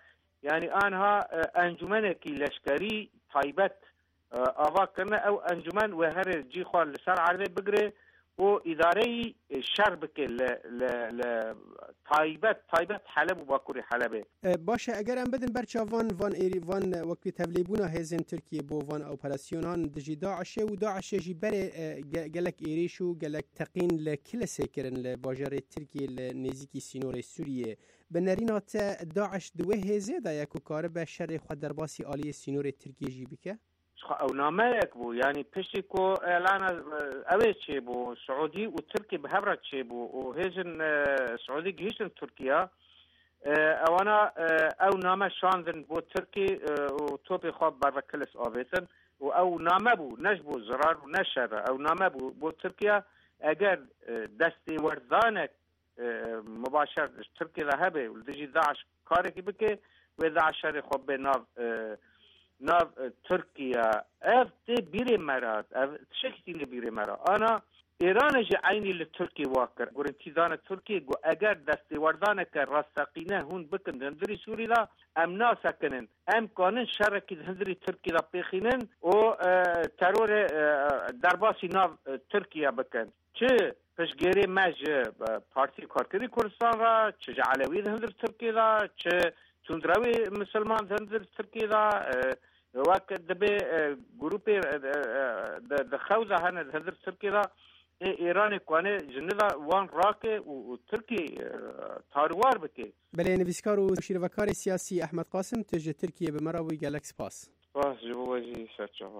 يعني آنها أنجمنك لشكري تايبت آواكرنا أو أنجمن وهر جي خوار لسر عرض بقري و إداري شربك ل ل تايبت تايبت حلب وباكوري حلبه باشه اگر ام بدن برچا وان وان ایری وان وقتی تبلیبونا هزن ترکیه بو وان اپراسیونان دجی داعش و داعش جی بره گلک ایریشو گلک تقین لکل سکرن لباجر ترکیه لنزیکی سینور سوریه بنرینات داعش دوه هزه دا یکو کار به شر خود درباسی آلی سینور ترکیه جی بکه او نامه بو يعني بشيكو اعلان اوي تشي بو سعودي وتركي بهبره تشي بو وهيجن سعودي جيشن تركيا او انا او نامه شاندن بو تركي وتوبي خوب بركلس اوفيتن او نامه بو نجبو زرار ونشر او نامه بو بو تركيا اگر دستي وردانك مباشر تركيا ذهبه ولدجي داعش كاركي بكي وداعش خوب بناف ناف تركيا اف تي بيري مرات اف تشكتي بيري مرات انا ايران جي عيني لتركي واكر قرنتي دانا تركي قو اگر دستي وردانك راسقينه هون بكن هندري سوري لا ام ناسكنن ام كانن شركي هندري تركي لا بيخينن و ترور درباسي ناف تركيا بكن چه پشگیری مج پارتی کارکری کردستان را چه علوی هندر ترکیه را چه تندروی مسلمان هندر ترکیه را وقت دبی گروپی د خوزه هندر ترکیه را ایران کوانه جندا وان راکه و ترکی تاروار بکی. بله نویسکار و شیروکار سیاسی احمد قاسم تج ترکیه به مراوی گلکس پاس. پاس جوازی سرچاوا.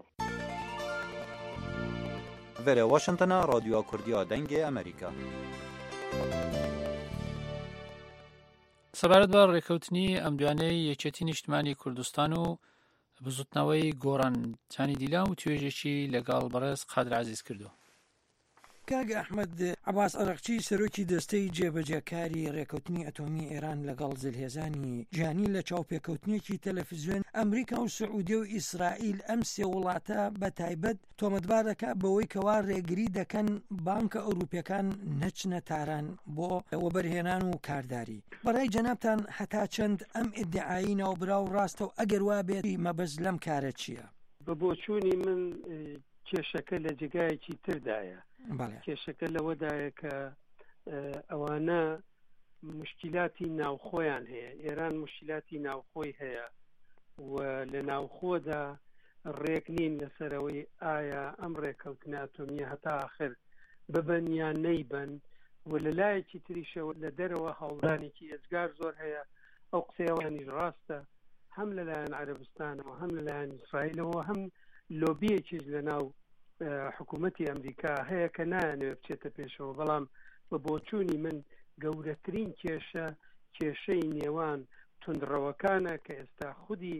وره واشنطن رادیو کوردیا دنگ امریکا. سەبارەت بە ڕێکەوتنی ئەم دوانەی یەکێتی نیشتمانی کوردستان و بزوتنەوەی گۆڕانچانی دیلا و توێژێکی لەگەڵ بەڕێز قادر عەزیز کردو. کاگە ئەحمەد عەباس ئەرەقچی سەرۆکی دەستەی جێبەجێکاری ڕێکەوتنی ئەتۆمی ئێران لەگەڵ زلهێزانی جیهانی لە چاوپێکەوتنێکی تەلەڤیزیۆن ئەمریکا و سعودی و ئیسرائیل ئەم سێ وڵاتە بە تایبەت تۆمەتبار دەکات بەوەی کەوا ڕێگری دەکەن بانکە ئەوروپیەکان نەچنە تاران بۆ وەبەرهێنان و کارداری. بەڕای جەنابتان هەتا چەند ئەم ئیدعایی ناوبراو ڕاستە و ئەگەر وا بێت مەبەز لەم کارە چییە؟ بە بۆچوونی من کێشەکە لە جێگایەکی تردایە. کێشەکە لەوەدایە کە ئەوانە مشکلاتی ناوخۆیان هەیە، ئێران مشکلاتی ناوخۆی هەیە و لە ناوخۆدا ڕێک نین لەسەرەوەی ئایا ئەم ڕێکەوتنە ئەتۆمیە هەتا ئاخر ببەن یان نەیبەن و لە لایەکی تریشەوە لە دەرەوە هەوڵدانێکی ئێجگار زۆر هەیە. ئەو قسەیەوانیش ڕاستە هەم لەلایەن عەرەبستانەوە هەم لەلایەن ئیسرائیلەوە هەم لۆبیەکیش لەناو حکوومەتی ئەمریکا هەیە کە نایانەوێت بچێتە پێشەوە. بەڵام بە بۆچوونی من گەورەترین کێشە کێشەی نێوان توندڕەوەکانە کە ئێستا خودی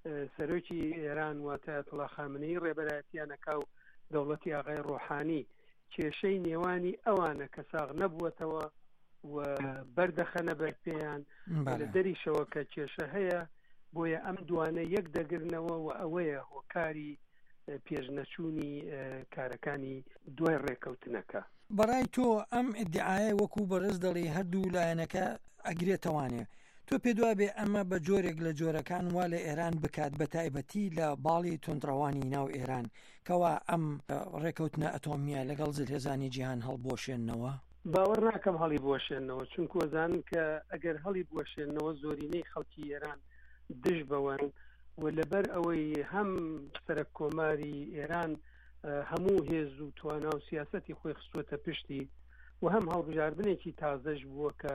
سەرۆکی ئێران واتە ئایەتوڵا خامنەیی ڕێبەرایەتیانەکا و دەوڵەتی ئاغای ڕۆحانی کێشەی نێوانی ئەوانە کە ساغ نەبووەتەوە و بەردەخەنە بەر پێیان لە دەریشەوە کە کێشە هەیە بۆیە ئەم دوانە یەک دەگرنەوە و ئەوەیە هۆکاری پێشنەچوونی کارەکانی دوای ڕێکەوتنەکە. بەڕای تۆ ئەم ئیدعایە وەکو بەڕێز دەڵێ هەردوو لایەنەکە ئەگرێتەوانێ تۆ پێ دوای بێ ئەمە بە جۆرێک لە جۆرەکان وا لە ئێران بکات بە تایبەتی لە باڵی تۆندڕەوانی ناو ئێران کەوا ئەم ڕێکەوتنە ئەتۆمیە لەگەڵ زلهێزانی جیهان هەڵبۆشێننەوە؟ باوەڕ ناکەم هەڵی بۆشێنەوە، چونکە وەزانن کە ئەگەر هەڵی بۆشێنەوە زۆرینەی خەڵکی ئێران دژ بەوەن و لەبەر ئەوەی هەم سەرک کۆماری ئێران هەموو هێز و توانا و سیاسەتی خۆی خستووەتە پشتی و هەم هەڵبژاردنێکی تازەش بووە کە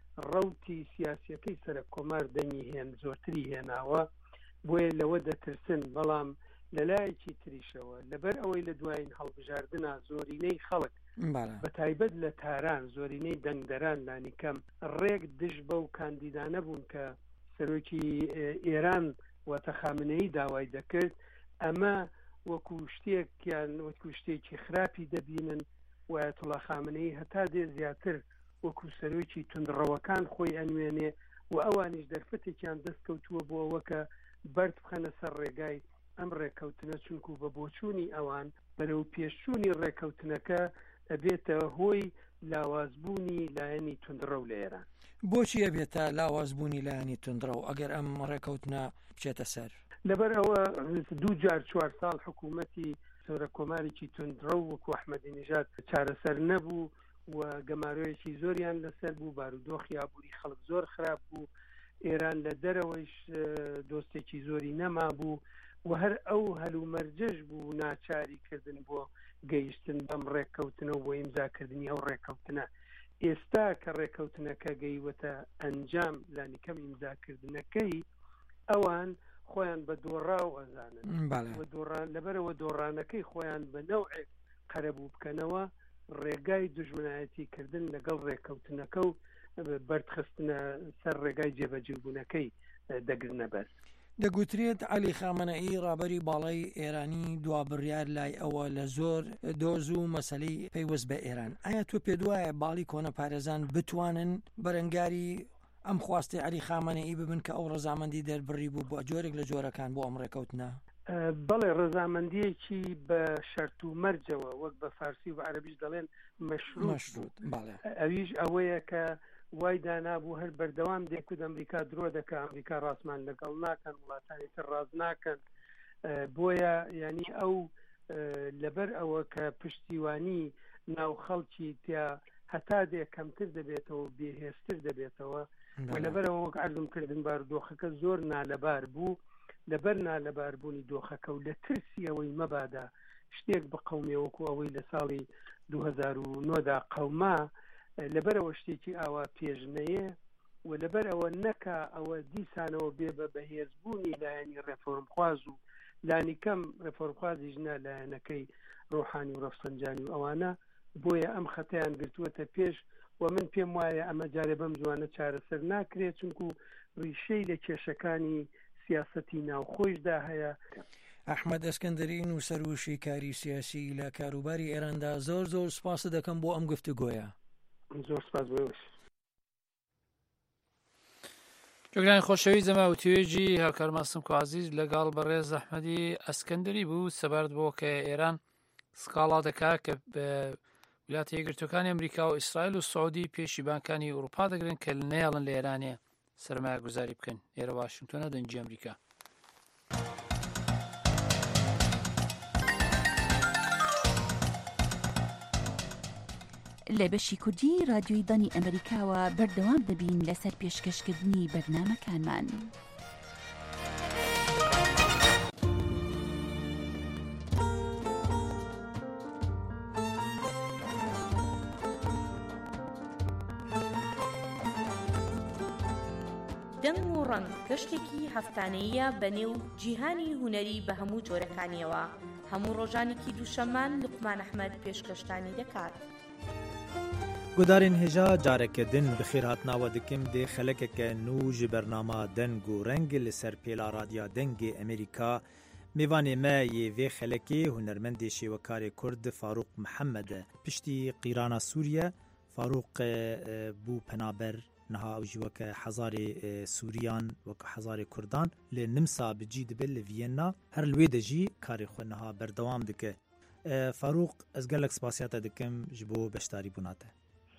ڕەوتی سیاسیەکەی سەرک کۆمار دەنگی هێن زۆرتری هێناوە بۆیە لەوە دەترسن. بەڵام لەلایەکی تریشەوە لەبەر ئەوەی لە دوایین هەڵبژاردنە زۆرینەی خەڵک بە تایبەت لە تاران زۆرینەی دەنگدەران لانیکەم ڕێک دژ بە و کاندیدانە بوون کە سەرۆکی ئێران واتە خامنەیی داوای دەکرد. ئەمە وەکو شتێکیان وەکو شتێکی خراپی دەبینن و ئایەتوڵا خامنەیی هەتا دێ زیاتر وەکو سەرۆکی توندڕەوەکان خۆی ئەنوێنێ و ئەوانیش دەرفەتێکیان دەستکەوتووە بۆ ئەوە کە بەرد بخەنە سەر ڕێگای ئەم ڕێکەوتنە، چونکو بە بۆچوونی ئەوان بەرەو پێشچوونی ڕێکەوتنەکە ئەبێتە هۆی لاوازبوونی لایەنی توندڕە و لە ئێران. بۆچی ئەبێتە لاوازبوونی لایەنی توندڕە و ئەگەر ئەم ڕێکەوتنە بچێتە سەر؟ لەبەر ئەوە دوو جار چوار ساڵ حکوومەتی سەورە کۆمارێکی توندڕە و وەکو ئەحمەدی نژاد چارەسەر نەبوو و گەمارۆیەکی زۆریان لەسەر بوو، بارودۆخی ئابووری خەڵک زۆر خراپ بوو، ئێران لە دەرەوەیش دۆستێکی زۆری نەما بوو و هەر ئەو هەلومەرجەش بوو ناچاریکردن بۆ گەیشتن بەم ڕێککەوتنە و بۆ ئیمزاکردنی ئەو ڕێککەوتنە. ئێستا کە ڕێککەوتنەکە گەیوەتە ئەنجام لانیکەم ئیمزاکردنەکەی ئەوان خۆیان بە دۆڕاو ئەزانن لەبەرەوە دۆڕانەکەی خۆیان بە نەوعێک قەرەبوو بکەنەوە ڕێگای دژمنایەتیکردن لەگەڵ ڕێککەوتنەکە و بەردخستنە سەر ڕێگای جێبەجێبوونەکەی دەگرنە بەر. دەگوترێت عەلی خامنەئی ڕابەری باڵای ئێرانی دوا بڕیار لای ئەوە لە زۆر دۆز و مەسەلەی پەیوەست بە ئێران. ئایا تۆ پێ دوایە باڵی کۆنە پارێزان بتوانن بەرەنگاری ئەم خواستی عەلی خامنەئی ببن کە ئەو ڕەزامەندی دەربڕی بوو بۆ جۆرێک لە جۆرەکان بۆ ئەم ڕێکەوتنە؟ بەڵێ ڕەزامەندیەکی بە شەرت و مەرجەوە وەک بە فارسی و عەرەبیش دەڵێن مەشروط ئەویش ئەوەیە کە وای دانابوو هەر بەردەوام دێکود ئەمریکا درۆ دەکە ئەمریکا ڕاستمان لەگەڵ ناکەن وڵاتانی تر ڕاز ناکەن بۆیە ینی ئەو لەبەر ئەوە کە پشتیوانی ناو خەڵکی تیا هەتا دێ کەمتر دەبێتەوە بێهێزتر دەبێتەوە و لەبەرەوە وەک عەرزم کردن بارودۆخەکە زۆر نالەبار بوو لەبەر نالەباربوونی دۆخەکە و لە ترسی ئەوەی مەبادا شتێک بە قەومێ وەکو ئەوەی لە ساڵی دوو هەزار و نۆدا قەوما لەبەرەوە شتێکی ئاوا پێژنەیە و لەبەر ئەوە نەکا ئەوە دیسانەوە بێ بە بەهێزبوونی لایەنی ڕێفۆرمخواز و لانیکەم ڕێفۆرمخوازی ژنا لایەنەکەی ڕۆحانی و ڕەفسەنجانی و ئەوانە بۆیە ئەم خەتەیان گرتووەتە پێش و من پێم وایە ئەمە جارێ بەم جوانە چارەسەر ناکرێت چونکو ڕیشەی لە کێشەکانی سیاسەتی ناوخۆشدا هەیە. ئەحمەد ئەسکەندەری نووسەر و شیکاری سیاسی لە کاروباری ئێراندا زۆر زۆر سپاس دەکەم بۆ ئەم گفتوگۆیە. زۆر سپاس بۆش. جۆگرانی خۆشەوی زەما و توێژی هاوکارمەسم کوازیز لەگەڵ بەڕێز ئەحمەدی ئەسکەندەری بوو سەبارەت بۆ کە ئێران سکاڵا دەکات کە ویلاتە یەکگرتووەکانی ئەمریکا و ئیسرائیل و سعودی پێشی بانکانی ئەوروپا دەگرن کە نێڵن لە ئێرانێ سەرمایە گوزاری بکەن. ئێرە واشنگتۆنە دەنگی ئەمریکا. لە بەشی کوردی رادیۆی دانی ئەمریکاوە بەردەوام دەبین لەسەر پێشکەشکردنی بەرنامەکانمان. دەنگ و ڕەنگ گەشتێکی هەفتانەیە بەنێو جیهانی هونەری بە هەموو جۆرەکانیەوە هەموو ڕۆژانێکی دووشەمان لوقمان ئەحمەد پێشکەشتانی دەکات. گودارین هێژا جارێکردن بخێر هاتناوە دکم دێ خەلەکێکە نو ji بەرنامە دەنگ و ڕەنگ لەسەر پێلا رادیا دەنگی ئەمریکا میوانێ me yê vê xelekê hunermendê şêwekarê Kurd Farûq Mihemmed piştî qîrana Sûriye Farûq bû penaber niha ew jî weke hezarê Sûriyan weke hezarê Kurdan li Nimsa bi cî dibe li Viyena her li wê de jî karê xwe niha berdewam dike. Farûq ez gelek spasiya te dikim ji bo beşdarî bûna te.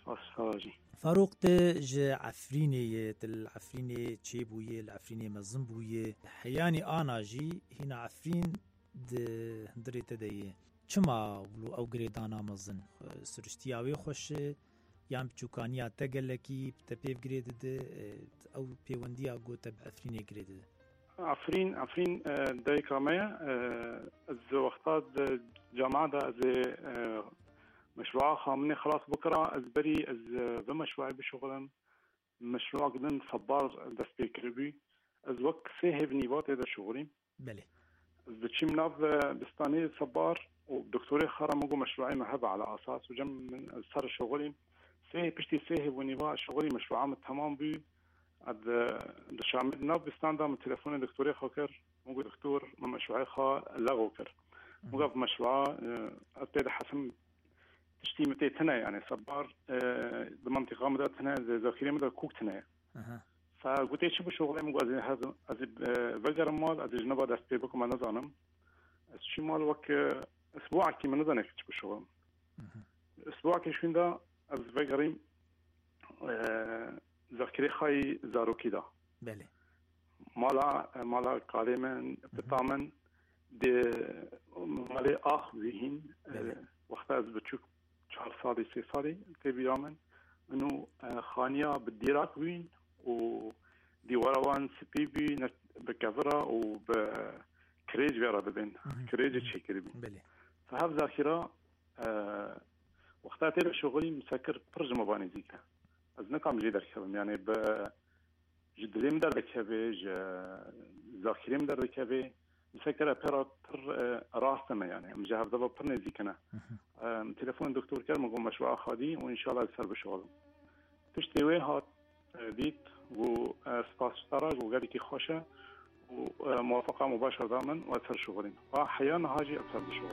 Farûq te ji Efrînê te li Efrînê çêbûye li Efrînê mezin bûye heyanî ana jî hîna Efrîn di hundirê te de ye. Çima ew girêdana mezin siriştiya wê xweş e yan biçûkaniya te gelekî te pêv girê dide ew pêwendiya got te bi Efrînê girê dide. Efrîn Efrîn dayika me ye ez wexta cemaat da ez مشروع خامنه خلاص بكره از بري از بمشروع بشغلم مشروع قدن صبار دست بكربي از وقت سهب نيبات هذا شغلي بله از بتشي مناف بستاني صبار ودكتوري خرا مجو مشروعي مهب على اساس وجم من صار شغلي سهب بشتي سهب ونيبات شغلي مشروع عام تمام بي اد دشام ناف بستان دا من تليفون دكتوري خاكر مجو دكتور من مشروعي خا لغوكر مجو مشروع ابتدى حسن تشتي متى تنا يعني صبار بمنطقة مدى تنا ذاكرة مدى كوك تنا فقلت إيش بشغلي مقازين هذا أزيد بقر مال أزيد جنبا دست بيبكم أنا زانم شو مال وك أسبوع كي من زانك إيش بشغل أسبوع كي شوين دا از وگریم ذاکره خواهی زاروکی دا بله مالا مالا کارمن بتامن ده مالی آخ زیهین وقت از بچوک چهار سالی سه سالی تبیامن انو خانیا بدیرات بین و دیواروان سپی بین بکفرا و بکریج ویرا ببین کریج چیکری بین بله فهف ذاکره وقتا تیر شغلی مسکر پرج مبانی دیگه از نکام جی در کبم یعنی ب جدلیم در دکبه ج ذاکریم در دکبه مسکر پر پر راستمه یعنی مجهر دبا پر نزیکنه تلفن دکتر کرد مگم مشروع خادی و انشالله سر بشغلم تشتی وی هات دیت و سپاس تراج و قدی که خوشه و موافقه مباشر دامن و اثر شغلیم و حیان هاجی اثر بشغل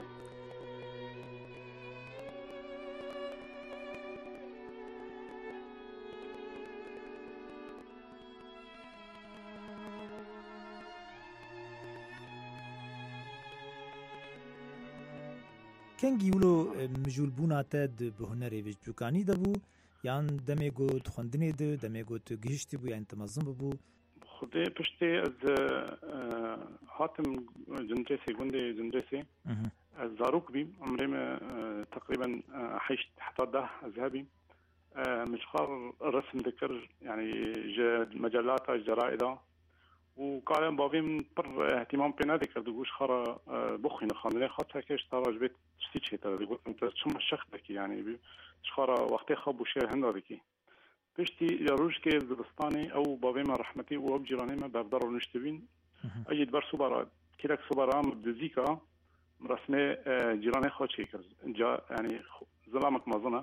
کنگی ولو مجول بونا تد به هنری ویج بکانی دبو یان دمی گوت خوندنی ده دمی گوت گیشتی بو یان تمزن بو خودی پشتی از هاتم جندرسی گنده جندرسی از زاروک بیم عمریم تقریبا حیشت حتی ده ذهبیم مشخار رسم ذكر يعني مجلات جرائد وقال بابيم بر اهتمام بنا ذكر دوش خرا بخين خامله خاطر كيش تراج بيت شتي شي ترى يقول انت شو مشختك يعني خرا وقت خاب وشي هندركي بشتي يروج كي زبستاني او بابيم رحمتي و بجيراني ما بقدروا نشتبين اجد بر سوبرا كيلك سوبرا بدزيكا رسمي جيراني خو شيكر جا يعني ظلامك مازنا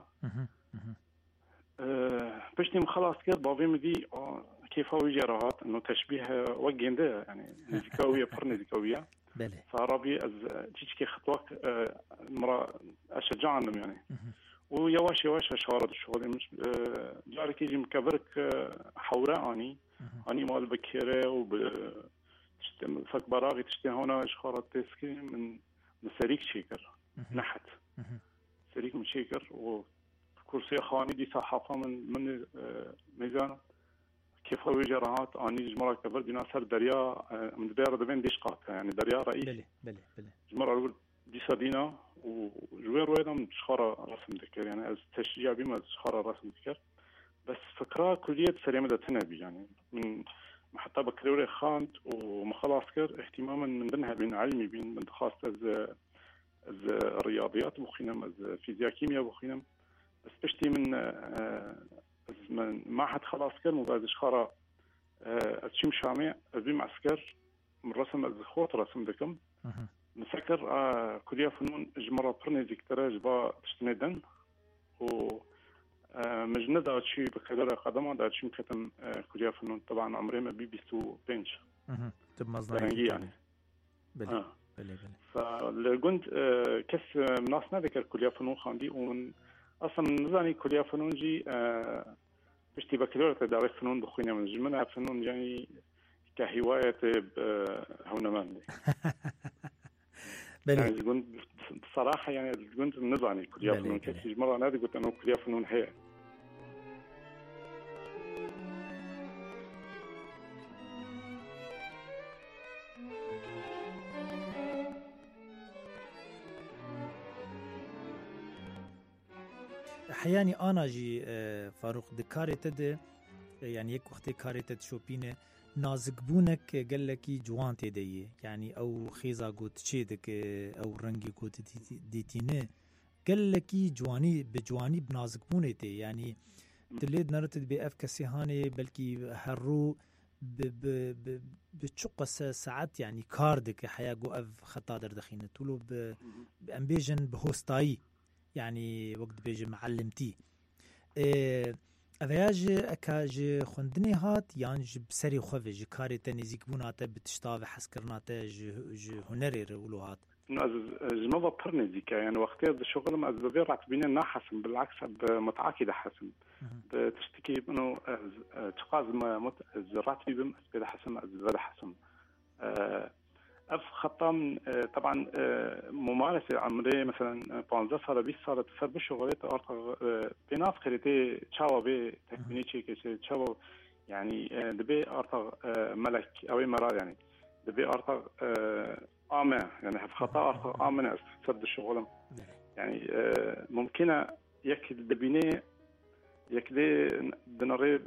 بشتي مخلص كده بابيم دي كيف هو جراحات انه تشبيه وجنده يعني نزيكاويه بر نزيكاويه بله فعربي از تيجي خطوك مرا اشجعهم يعني ويواش يواش شهرة الشغل مش جاري كيجي مكبرك حوراء اني اني مال بكيره وب فك براغي تشتي هنا شهرة تسكي من من سريك شيكر نحت سريك من شيكر وكرسي خاني دي صحافه من من ميزان كيف هو جراحات اني جمره كبر بنا سر دريا من دير دبن ديش قاطع يعني دريا رئيس بله بله بله جمره اقول دي سدينا وجوير ويدم شخره رسم ذكر يعني از تشجيع بما شخره رسم ذكر بس فكره كليه سليمه تنبي يعني من حتى بكالوريا خاند ومخلص كر اهتماما من ضمنها بين علمي بين من خاصه از از الرياضيات بخينم از فيزياء كيمياء بخينم بس بشتي من من معهد خلاص كر مبادش خرا اتشم شامع ازيم عسكر من رسم از خوت رسم دكم مسكر كلية فنون جمرة برني ذكرى جبا تشتندن و مجنة دا شي بكدر قدمه دا شي مكتم كلية فنون طبعا عمري ما بي بيستو بنش تب مزناقي يعني بلي بلي بلي فالقند كس مناسنا ذكر كلية فنون خاندي ون اصلا نزاني كلية فنون جي بشتي بكالوريا تدارس فنون بخوينا من جمنا فنون يعني كهواية هنا مان يعني قلت بصراحة يعني قلت نزاني كلية فنون كيف مرة نادي قلت أنا كلية فنون هي حياني أنا جي فاروق دكاري تد يعني يك وقت كاري تد شوبينه نازك بونك قال لك جوان تدي يعني أو خيزا قوت شيدك أو رنجي قوت ديتينه قال لك جواني بجواني بنازك بونتي يعني تليد نرتد بأف كسيهاني بلكي هرو بتشق ساعات يعني كاردك حياة جو أف خطادر دخينة تولو بأمبيجن بهوستاي يعني وقت بيجي معلمتي إيه أفياج أكاج خندني هات يعني جب سري خوفي جي كاري تنزيك بوناته بتشتاف حسكرناته جي جي هنري رولو هات از جمضة برني زيكا يعني وقتها الشغل ما أزبير عتبيني ناحسن بالعكس بمتعاكي ده حسن بتشتكي إنه تقاز ما مت زرعت بي بم أزبير حسن أزبير حسن اف خطا من طبعا ممارسه عمري مثلا پانزده سال بیست سال تسر بشغلت ارتق بناف خريتي تشاو بي تكميني تشيكي تشاو يعني دبي ارتق ملك او مرا يعني دبي ارتق امه يعني اف خطا ارتق امنه تسد الشغل يعني ممكن يك دبيني يك دي دنريب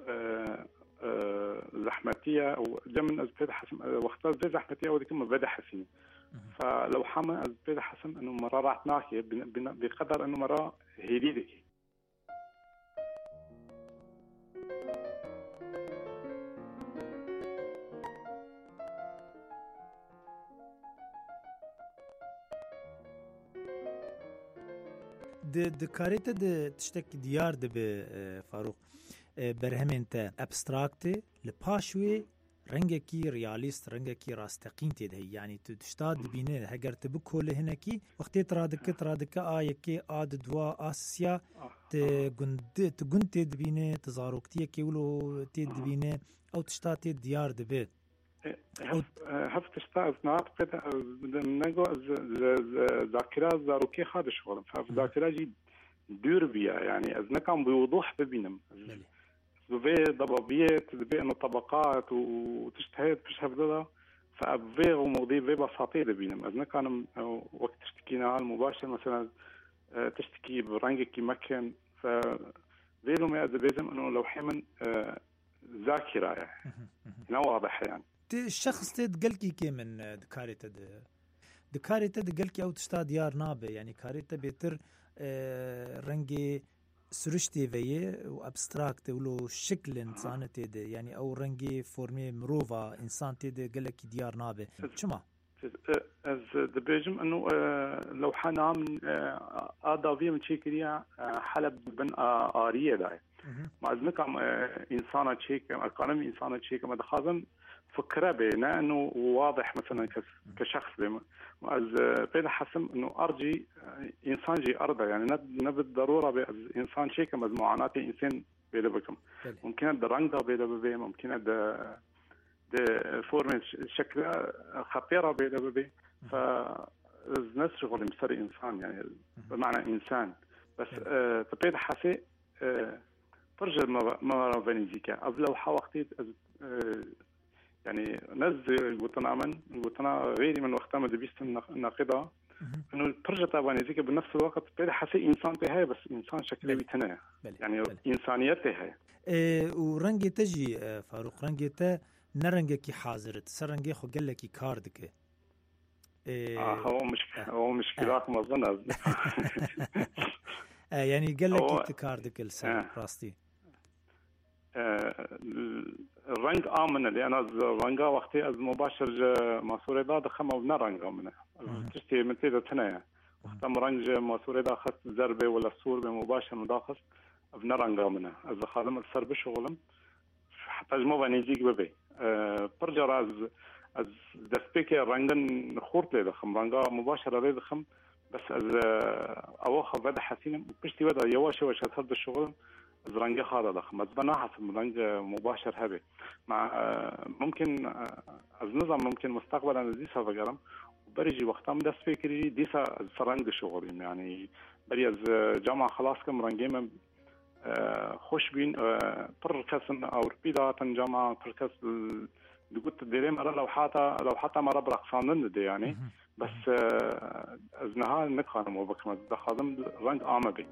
زحمتيه او جمن ازبيد حسم وقتها زي زحمتيه وديك ما بدا حسين فلو حما ازبيد حسم انه مره رعتناك بقدر انه مره هيديك د دکاریت د تشتک دیار د به فاروق برهمن تا ابستراکت لپاشوی رنگکی ریالیست رنگکی راستقین تید هی یعنی تو تشتاد بینه هگر تبو کل هنکی وقتی ترادک ترادک آیکی آد دوا آسیا ت گند ت گند تید بینه تزاروکتی کی ولو تید بینه او تشتاد تید دیار دبه هفت تشتاد نات قد نگو ذاکره زاروکی خارج شغلم فذاکره جی دور بيا يعني أذ نكم بوضوح ببينم ذبي ضبابيات ذبي إنه طبقات وتجتهد فيش هفذا فأبغي وموضي في بساطة ببينم أذ نكم وقت تشتكينا على المباشر مثلا تشتكي برنجك مكان فذيلو ما أذبيزم إنه لو حمن ذاكرة يعني هنا واضح يعني الشخص تد قلكي كي من دكاري تد دكاري تد قلكي أو تشتا ديار نابه يعني كاري تبيتر رنگی سرشتی ویه و ابستراکت ولو شکل انسان تیده یعنی او رنگی فرمی مروفا انسان تیده گلکی دیار نابه چما؟ از دبیجم انو لو حنا من آداویه من چیکریا حلب بن آریه دای ما از نکم انسان چیکم اکانم انسان چیکم دخازم فكره بينا انه واضح مثلا كشخص بما از بين حسم انه ارجي انسان جي ارضه يعني نبت ضروره بانسان شيء كما معاناتي انسان بيدبكم ممكن درنجا بيدبي ممكن د د فورم شكل خطيره بيدبي ف ناس شغل مصير انسان يعني بمعنى انسان بس تبين حسي فرج ما فينيزيكا قبل وقتي يعني نزل قلتنا من قلتنا غيري من وقتها ما دبيست الناقضة إنه البرجة تابانيزيكا بنفس الوقت بيد حسي إنسان تهاي بس إنسان شكله بيتنا يعني إنسانيته هاي إيه ورنجي تجي فاروق رنجي تا نرنجي حاضر تسرنجي خو قال لك كاردك إيه آه هو مش هو مشكلات ما ظن آه يعني قال لك كاردك السنة راستي الرنج آمن اللي أنا رنجا وقتي از مباشر ماسوري دا دخم وبنا رنجا منه تشتي من تيدا تنايا وقتم رنج ماسوري دا خست زربة ولا صور مباشر مداخل بنا رنجا منه از خادم السر بشغلم حتى جمو بنيجيك ببي برجع از از دستيك رنجن خورت لي دخم رنجا مباشر لي دخم بس از أواخر بدا حسين بشتي بدا يواش يواش هتهد الشغل رنجة خاضة ضخمة بنا حسب رنج مباشر هبه مع ممكن از نظام ممكن مستقبلا ديسا بقرم وبرجي وقتها من دست فكري ديسا فرنج شغل يعني بري از جامعة خلاص كم رنجي من خوش بين بركسن او ربيدا جامعة بركس لقلت ديريم أرى لو حتى لو حتى ما رب رقصانن دي يعني بس از نهار نكخانم وبكمل دخادم رنج عامة بي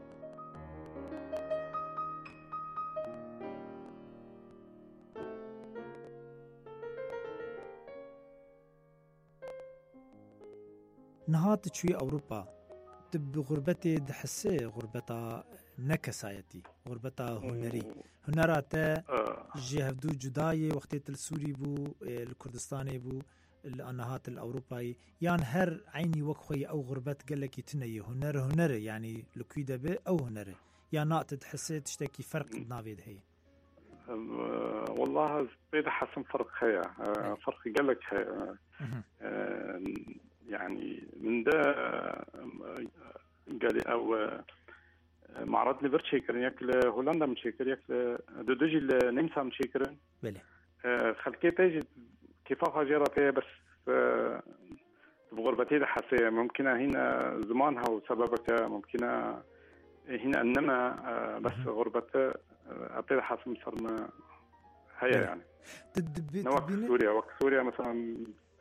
نهات تشوي أوروبا تب غربتي دحسي غربتا نكسايتي غربتا هنري هنراتا جهدو جداي وقتي السوري بو الكردستاني بو النهات الأوروباي يعني هر عيني وكخي أو غربت قال لك تني هنر هنر يعني لكيدا به أو هنر يعني نقط تحسي تشتكي فرق نافيد هي والله بيد حسن فرق هي فرق قال لك يعني من ده قال او معرض لي برشيكر ياكل هولندا مشيكر ياكل دودجي النمسا مشيكر بله خلكي تيجي كيف خاجرته بس بغربتي حسي ممكن هنا زمانها وسببك ممكن هنا انما بس غربته ابتدى حاسس صار ما هيا يعني وقت سوريا وقت سوريا مثلا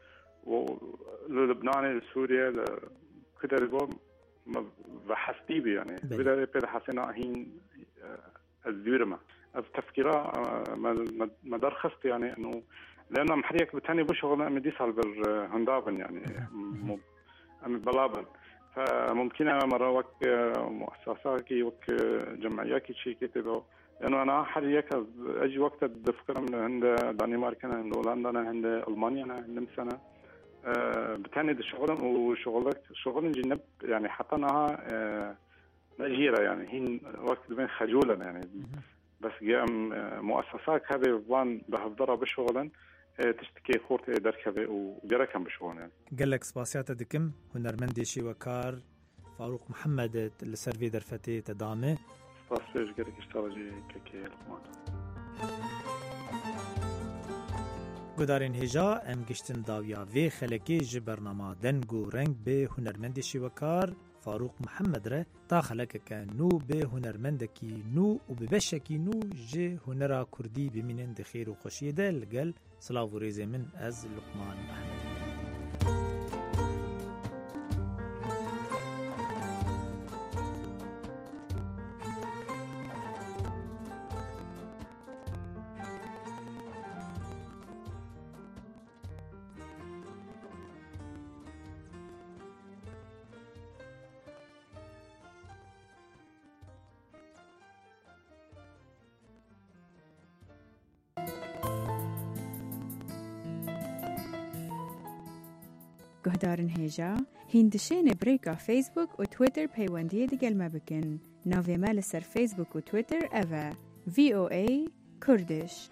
ولبنان لسوريا كده رجوع بحسبي بي يعني بدأ ابتدى حسينا هين الزيرمة التفكيرة ما درخست يعني انه لانه محريك بتاني بشغل مدي صالبر هندابن يعني ام بلابن فممكن مرة وقت مؤسسات وقت جمعيات شيء كده لانه انا حريك اجي وقت اتذكر من عند دنمارك انا عند هولندا انا عند المانيا انا عند سنه أه بتاني ده شغل وشغلك شغل جنب يعني حتى انها أه مجيره يعني هين وقت بين خجولا يعني بس جاء مؤسسات هذه وان بهضرها بشغلا تشتكي خورتي دركبه وجركم بشغل يعني قال لك سباسيات دكم هنرمندي شي وكار فاروق محمد السيرفي درفتي تدامه سپاس گرک اشتراجی که لقمان گدارین هجا ام گشتن داویا وی خلکی ج برنامه دنگ و رنگ به هنرمند شیوکار فاروق محمد ره تا خلک که نو به هنرمند کی نو و به بشکی نو ج هنرا کردی بمینن د خیر و خوشی ده لگل صلاح و ریز من از لقمان احمد. گهدارن هیجا هندشین بریکا فیسبوک و تویتر پیوندی دیگل ما بکن ناوی مال سر فیسبوک و تویتر اوه وی او ای کردش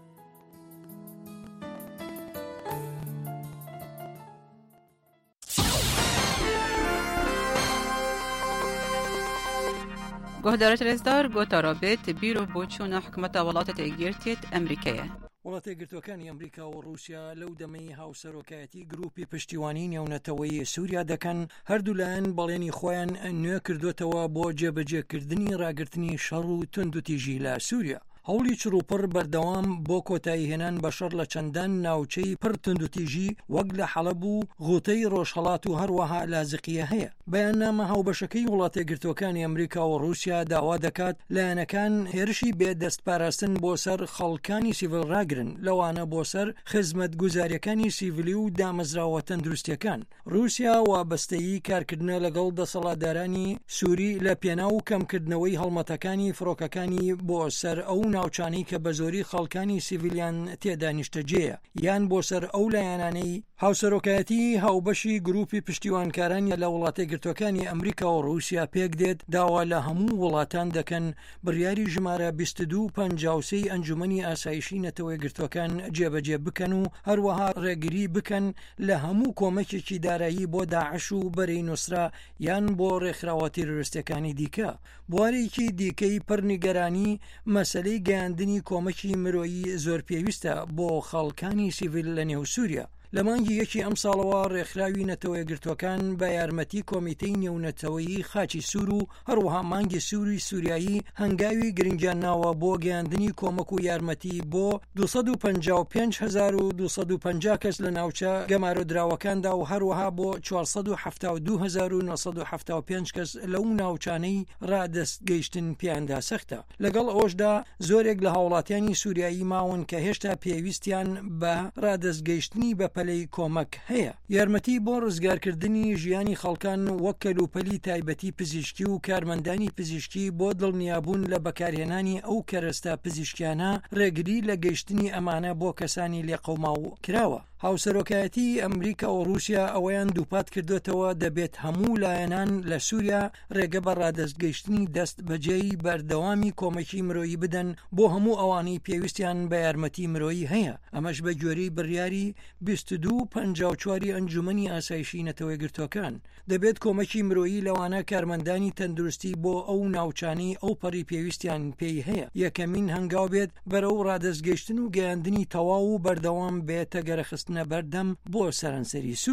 گهدارت رزدار گوتا رابط بیرو بوچون حکمت ولات تیگیرتیت امریکیه وڵاتی گرتوەکانی ئەمریکا و رووسیا لەو دەمەی هاوسەرۆکایەتی گروپی پشتیوانی نێونەتەوەی سووریا دەکەن هەردوو لایەن بەڵێنی خۆیان نوێ کردوتەوە بۆ جێبەجێکردنی ڕاگررتنی شەڕ و تند و تیژی لە سووریا هەوڵی چڕوپڕ بەردەوام بۆ کۆتایی هێنان بە شەڕ لە چەندان ناوچەی پڕ تند و تیژی وەک لە حەڵەب و غوتەی ڕۆژهەڵات و هەروەها لازقیە هەیە بەیاننامە هاوبەشەکەی وڵاتی گرتوەکانی ئەمریکا و رووسیا داوا دەکات لایەنەکان هێرشی بێ دەستپاراستن بۆ سەر خەڵکانی سیڤل ڕاگرن لەوانە بۆ سەر خزمەت گوزاریەکانی سیڤلی و دامەزراوە تەندروستیەکان رووسیا وابەستەیی کارکردنە لەگەڵ دەسەڵاتدارانی سووری لە پێناو کەمکردنەوەی هەڵمەتەکانی فڕۆکەکانی بۆ سەر ئەو ناوچانەی کە بە زۆری خەڵکانی سیڤیلیان تێدا نیشتەجێیە یان بۆ سەر ئەو لایەنانەی هاوسەرۆکایەتی هاوبەشی گروپی پشتیوانکارانی لە وڵاتی گرتوەکانی ئەمریکا و رووسیا پێک دێت داوا لە هەموو وڵاتان دەکەن بڕیاری ژمارە بیست و دوو پەنجا و سێ ئەنجومەنی ئاسایشی نەتەوەی گرتوەکان جێبەجێ بکەن و هەروەها ڕێگری بکەن لە هەموو کۆمەکێکی دارایی بۆ داعش و بەرەی نووسرا یان بۆ ڕێکخراوە تیرۆریستەکانی دیکە بوارێکی دیکەی پڕنیگەرانی مەسەلەی گەیاندنی کۆمەکی مرۆیی زۆر پێویستە بۆ خەڵکانی سیڤیل لە نێو سووریا لە مانگی یەکی ئەم ساڵەوە ڕێکخراوی نەتەوەی گرتوەکان بە یارمەتی کۆمیتەی نێونەتەوەیی خاچی سوور و هەروەها مانگی سووری سووریایی هەنگاوی گرنگیان ناوە بۆ گەیاندنی کۆمەک و یارمەتی بۆ دووسەد و پەنجا و پێنج هەزار و دووسەد و پەنجا کەس لە ناوچە گەمارۆدراوەکاندا و هەروەها بۆ چوارسەد و هەفتاد و دوو هەزار و نۆسەد و هەفتاد و پێنج کەس لەو ناوچانەی ڕادەستگەیشتن پیاندا سەختە لەگەڵ ئەوەشدا زۆرێک لە هاوڵاتیانی سووریایی ماون کە هێشتا پێویستیان بە ڕادەستگەیشتنی بە پەلەی کۆمەک هەیە یارمەتی بۆ ڕزگارکردنی ژیانی خەڵکان وەک کەلوپەلی تایبەتی پزیشکی و کارمەندانی پزیشکی بۆ دڵنیابوون لە بەکارهێنانی ئەو کەرەستە پزیشکیانە ڕێگری لە گەیشتنی ئەمانە بۆ کەسانی لێقەوماو کراوە هاوسەرۆکایەتی ئەمریکا و رووسیا ئەوەیان دووپات کردوێتەوە دەبێت هەموو لایەنان لە سووریا ڕێگە بە ڕادەستگەیشتنی دەست بەجێی بەردەوامی کۆمەکی مرۆیی بدەن بۆ هەموو ئەوانەی پێویستیان بە یارمەتی مرۆیی هەیە ئەمەش بە گوێرەی بڕیاری بیست و دوو پەنجا و چواری ئەنجومەنی ئاسایشی نەتەوەی گرتوەکان دەبێت کۆمەکی مرۆیی لەوانە کارمەندانی تەندروستی بۆ ئەو ناوچانی ئەو پەڕی پێویستیان پێی هەیە یەکەمین هەنگاو بێت بەرەو ڕادەستگەیشتن و گەیاندنی تەواو و بەردەوام بێتە گەرەخستنە بەردەم بۆ سەرانسەری سووریا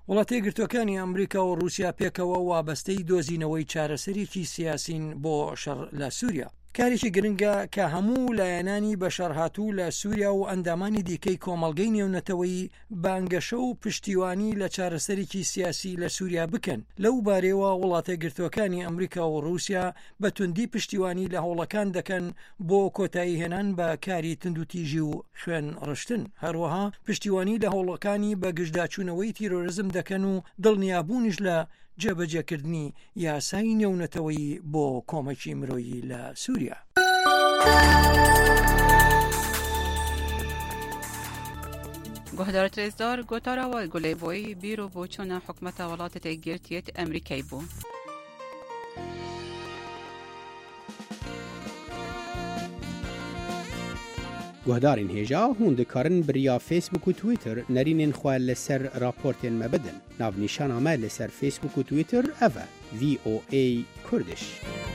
وڵاتە یەکگرتووەکانی ئەمریکا و رووسیا پێکەوە وابەستەی دۆزینەوەی چارەسەرێکی سیاسین بۆ شەڕ لە سووریا. کارێکی گرنگە کە هەموو لایەنانی بەشەرهاتوو لە سووریا و ئەندامانی دیکەی کۆمەڵگەی نێونەتەوەی بانگەشە و پشتیوانی لە چارەسەرێکی سیاسی لە سووریا بکەن. لەو بارەوە وڵاتە یەکگرتووەکانی ئەمریکا و رووسیا بە توندی پشتیوانی لە هەوڵەکان دەکەن بۆ کۆتایی هێنان بە کاری تندوتیژی و خوێن ڕشتن. هەروەها پشتیوانی لە هەوڵەکانی بە گشتداچوونەوەی تیرۆریزم دەکەن و دڵنیابوونیش لە جێبەجێکردنی یاسای نێونەتەوەی بۆ کۆمەکی مرۆیی لە سووریا. گۆهدارە رێزدار گۆتاراوە گولەیبۆی بیرۆ بۆ چۆنە حکومەتە وڵاتە یەکگرتوویەت ئەمریکای بوو. گوهدارین هێژا هون دikarin biriya Facebook û Twitter nerînên xwe li ser raportên me bidin. Navnîşana me li ser Facebook û Twitter ev e V O A Kurdish.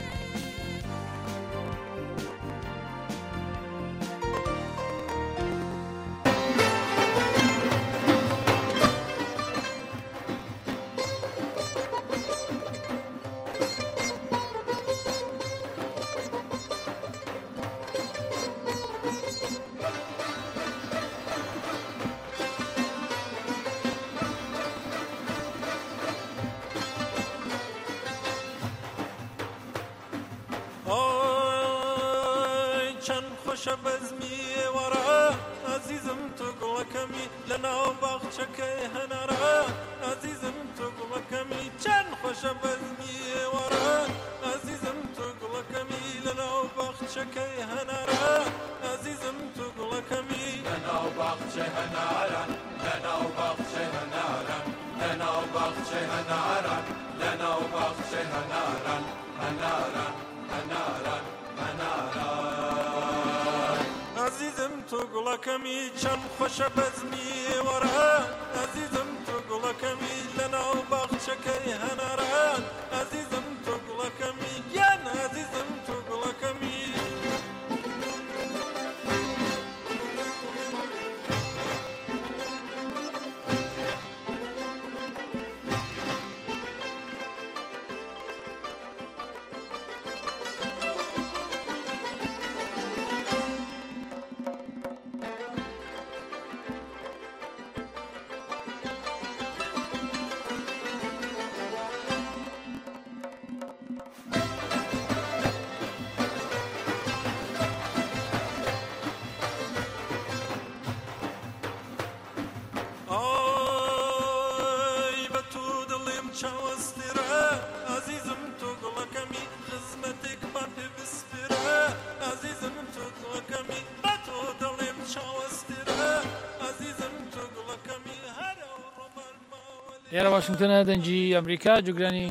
لێرە واشنگتنە دەنجی ئەمریکا جوگرانی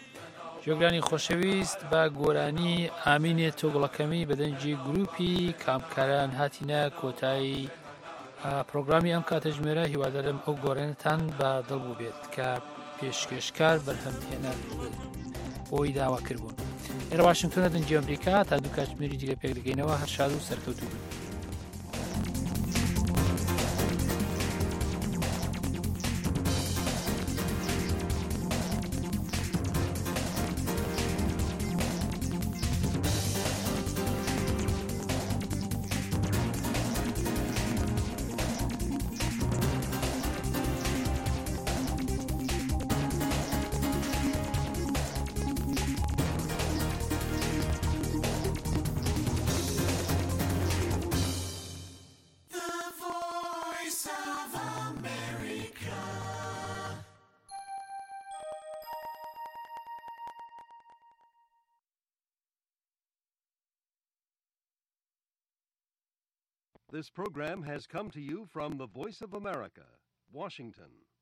جۆگرانی خۆشەویست بە گۆرانی ئامینێ تۆگڵەکەمی بە دەنجی گروپی کامکاران هاتینە کۆتایی پرۆگرامی ئەم کاتەژمێرە هیوادارم ئەو گۆڕێنتان بە دڵبوو بێت کە پێشکەشکار بەرهەمهێنان بۆی داواکردبوون. لێرە واشنگتنە دەنجی ئەمریکا تا دوو کاتژمێری دیگە پێک دەگەینەوە هەر شاد و سەرکەوتوو بن. This program has come to you from the Voice of America, Washington.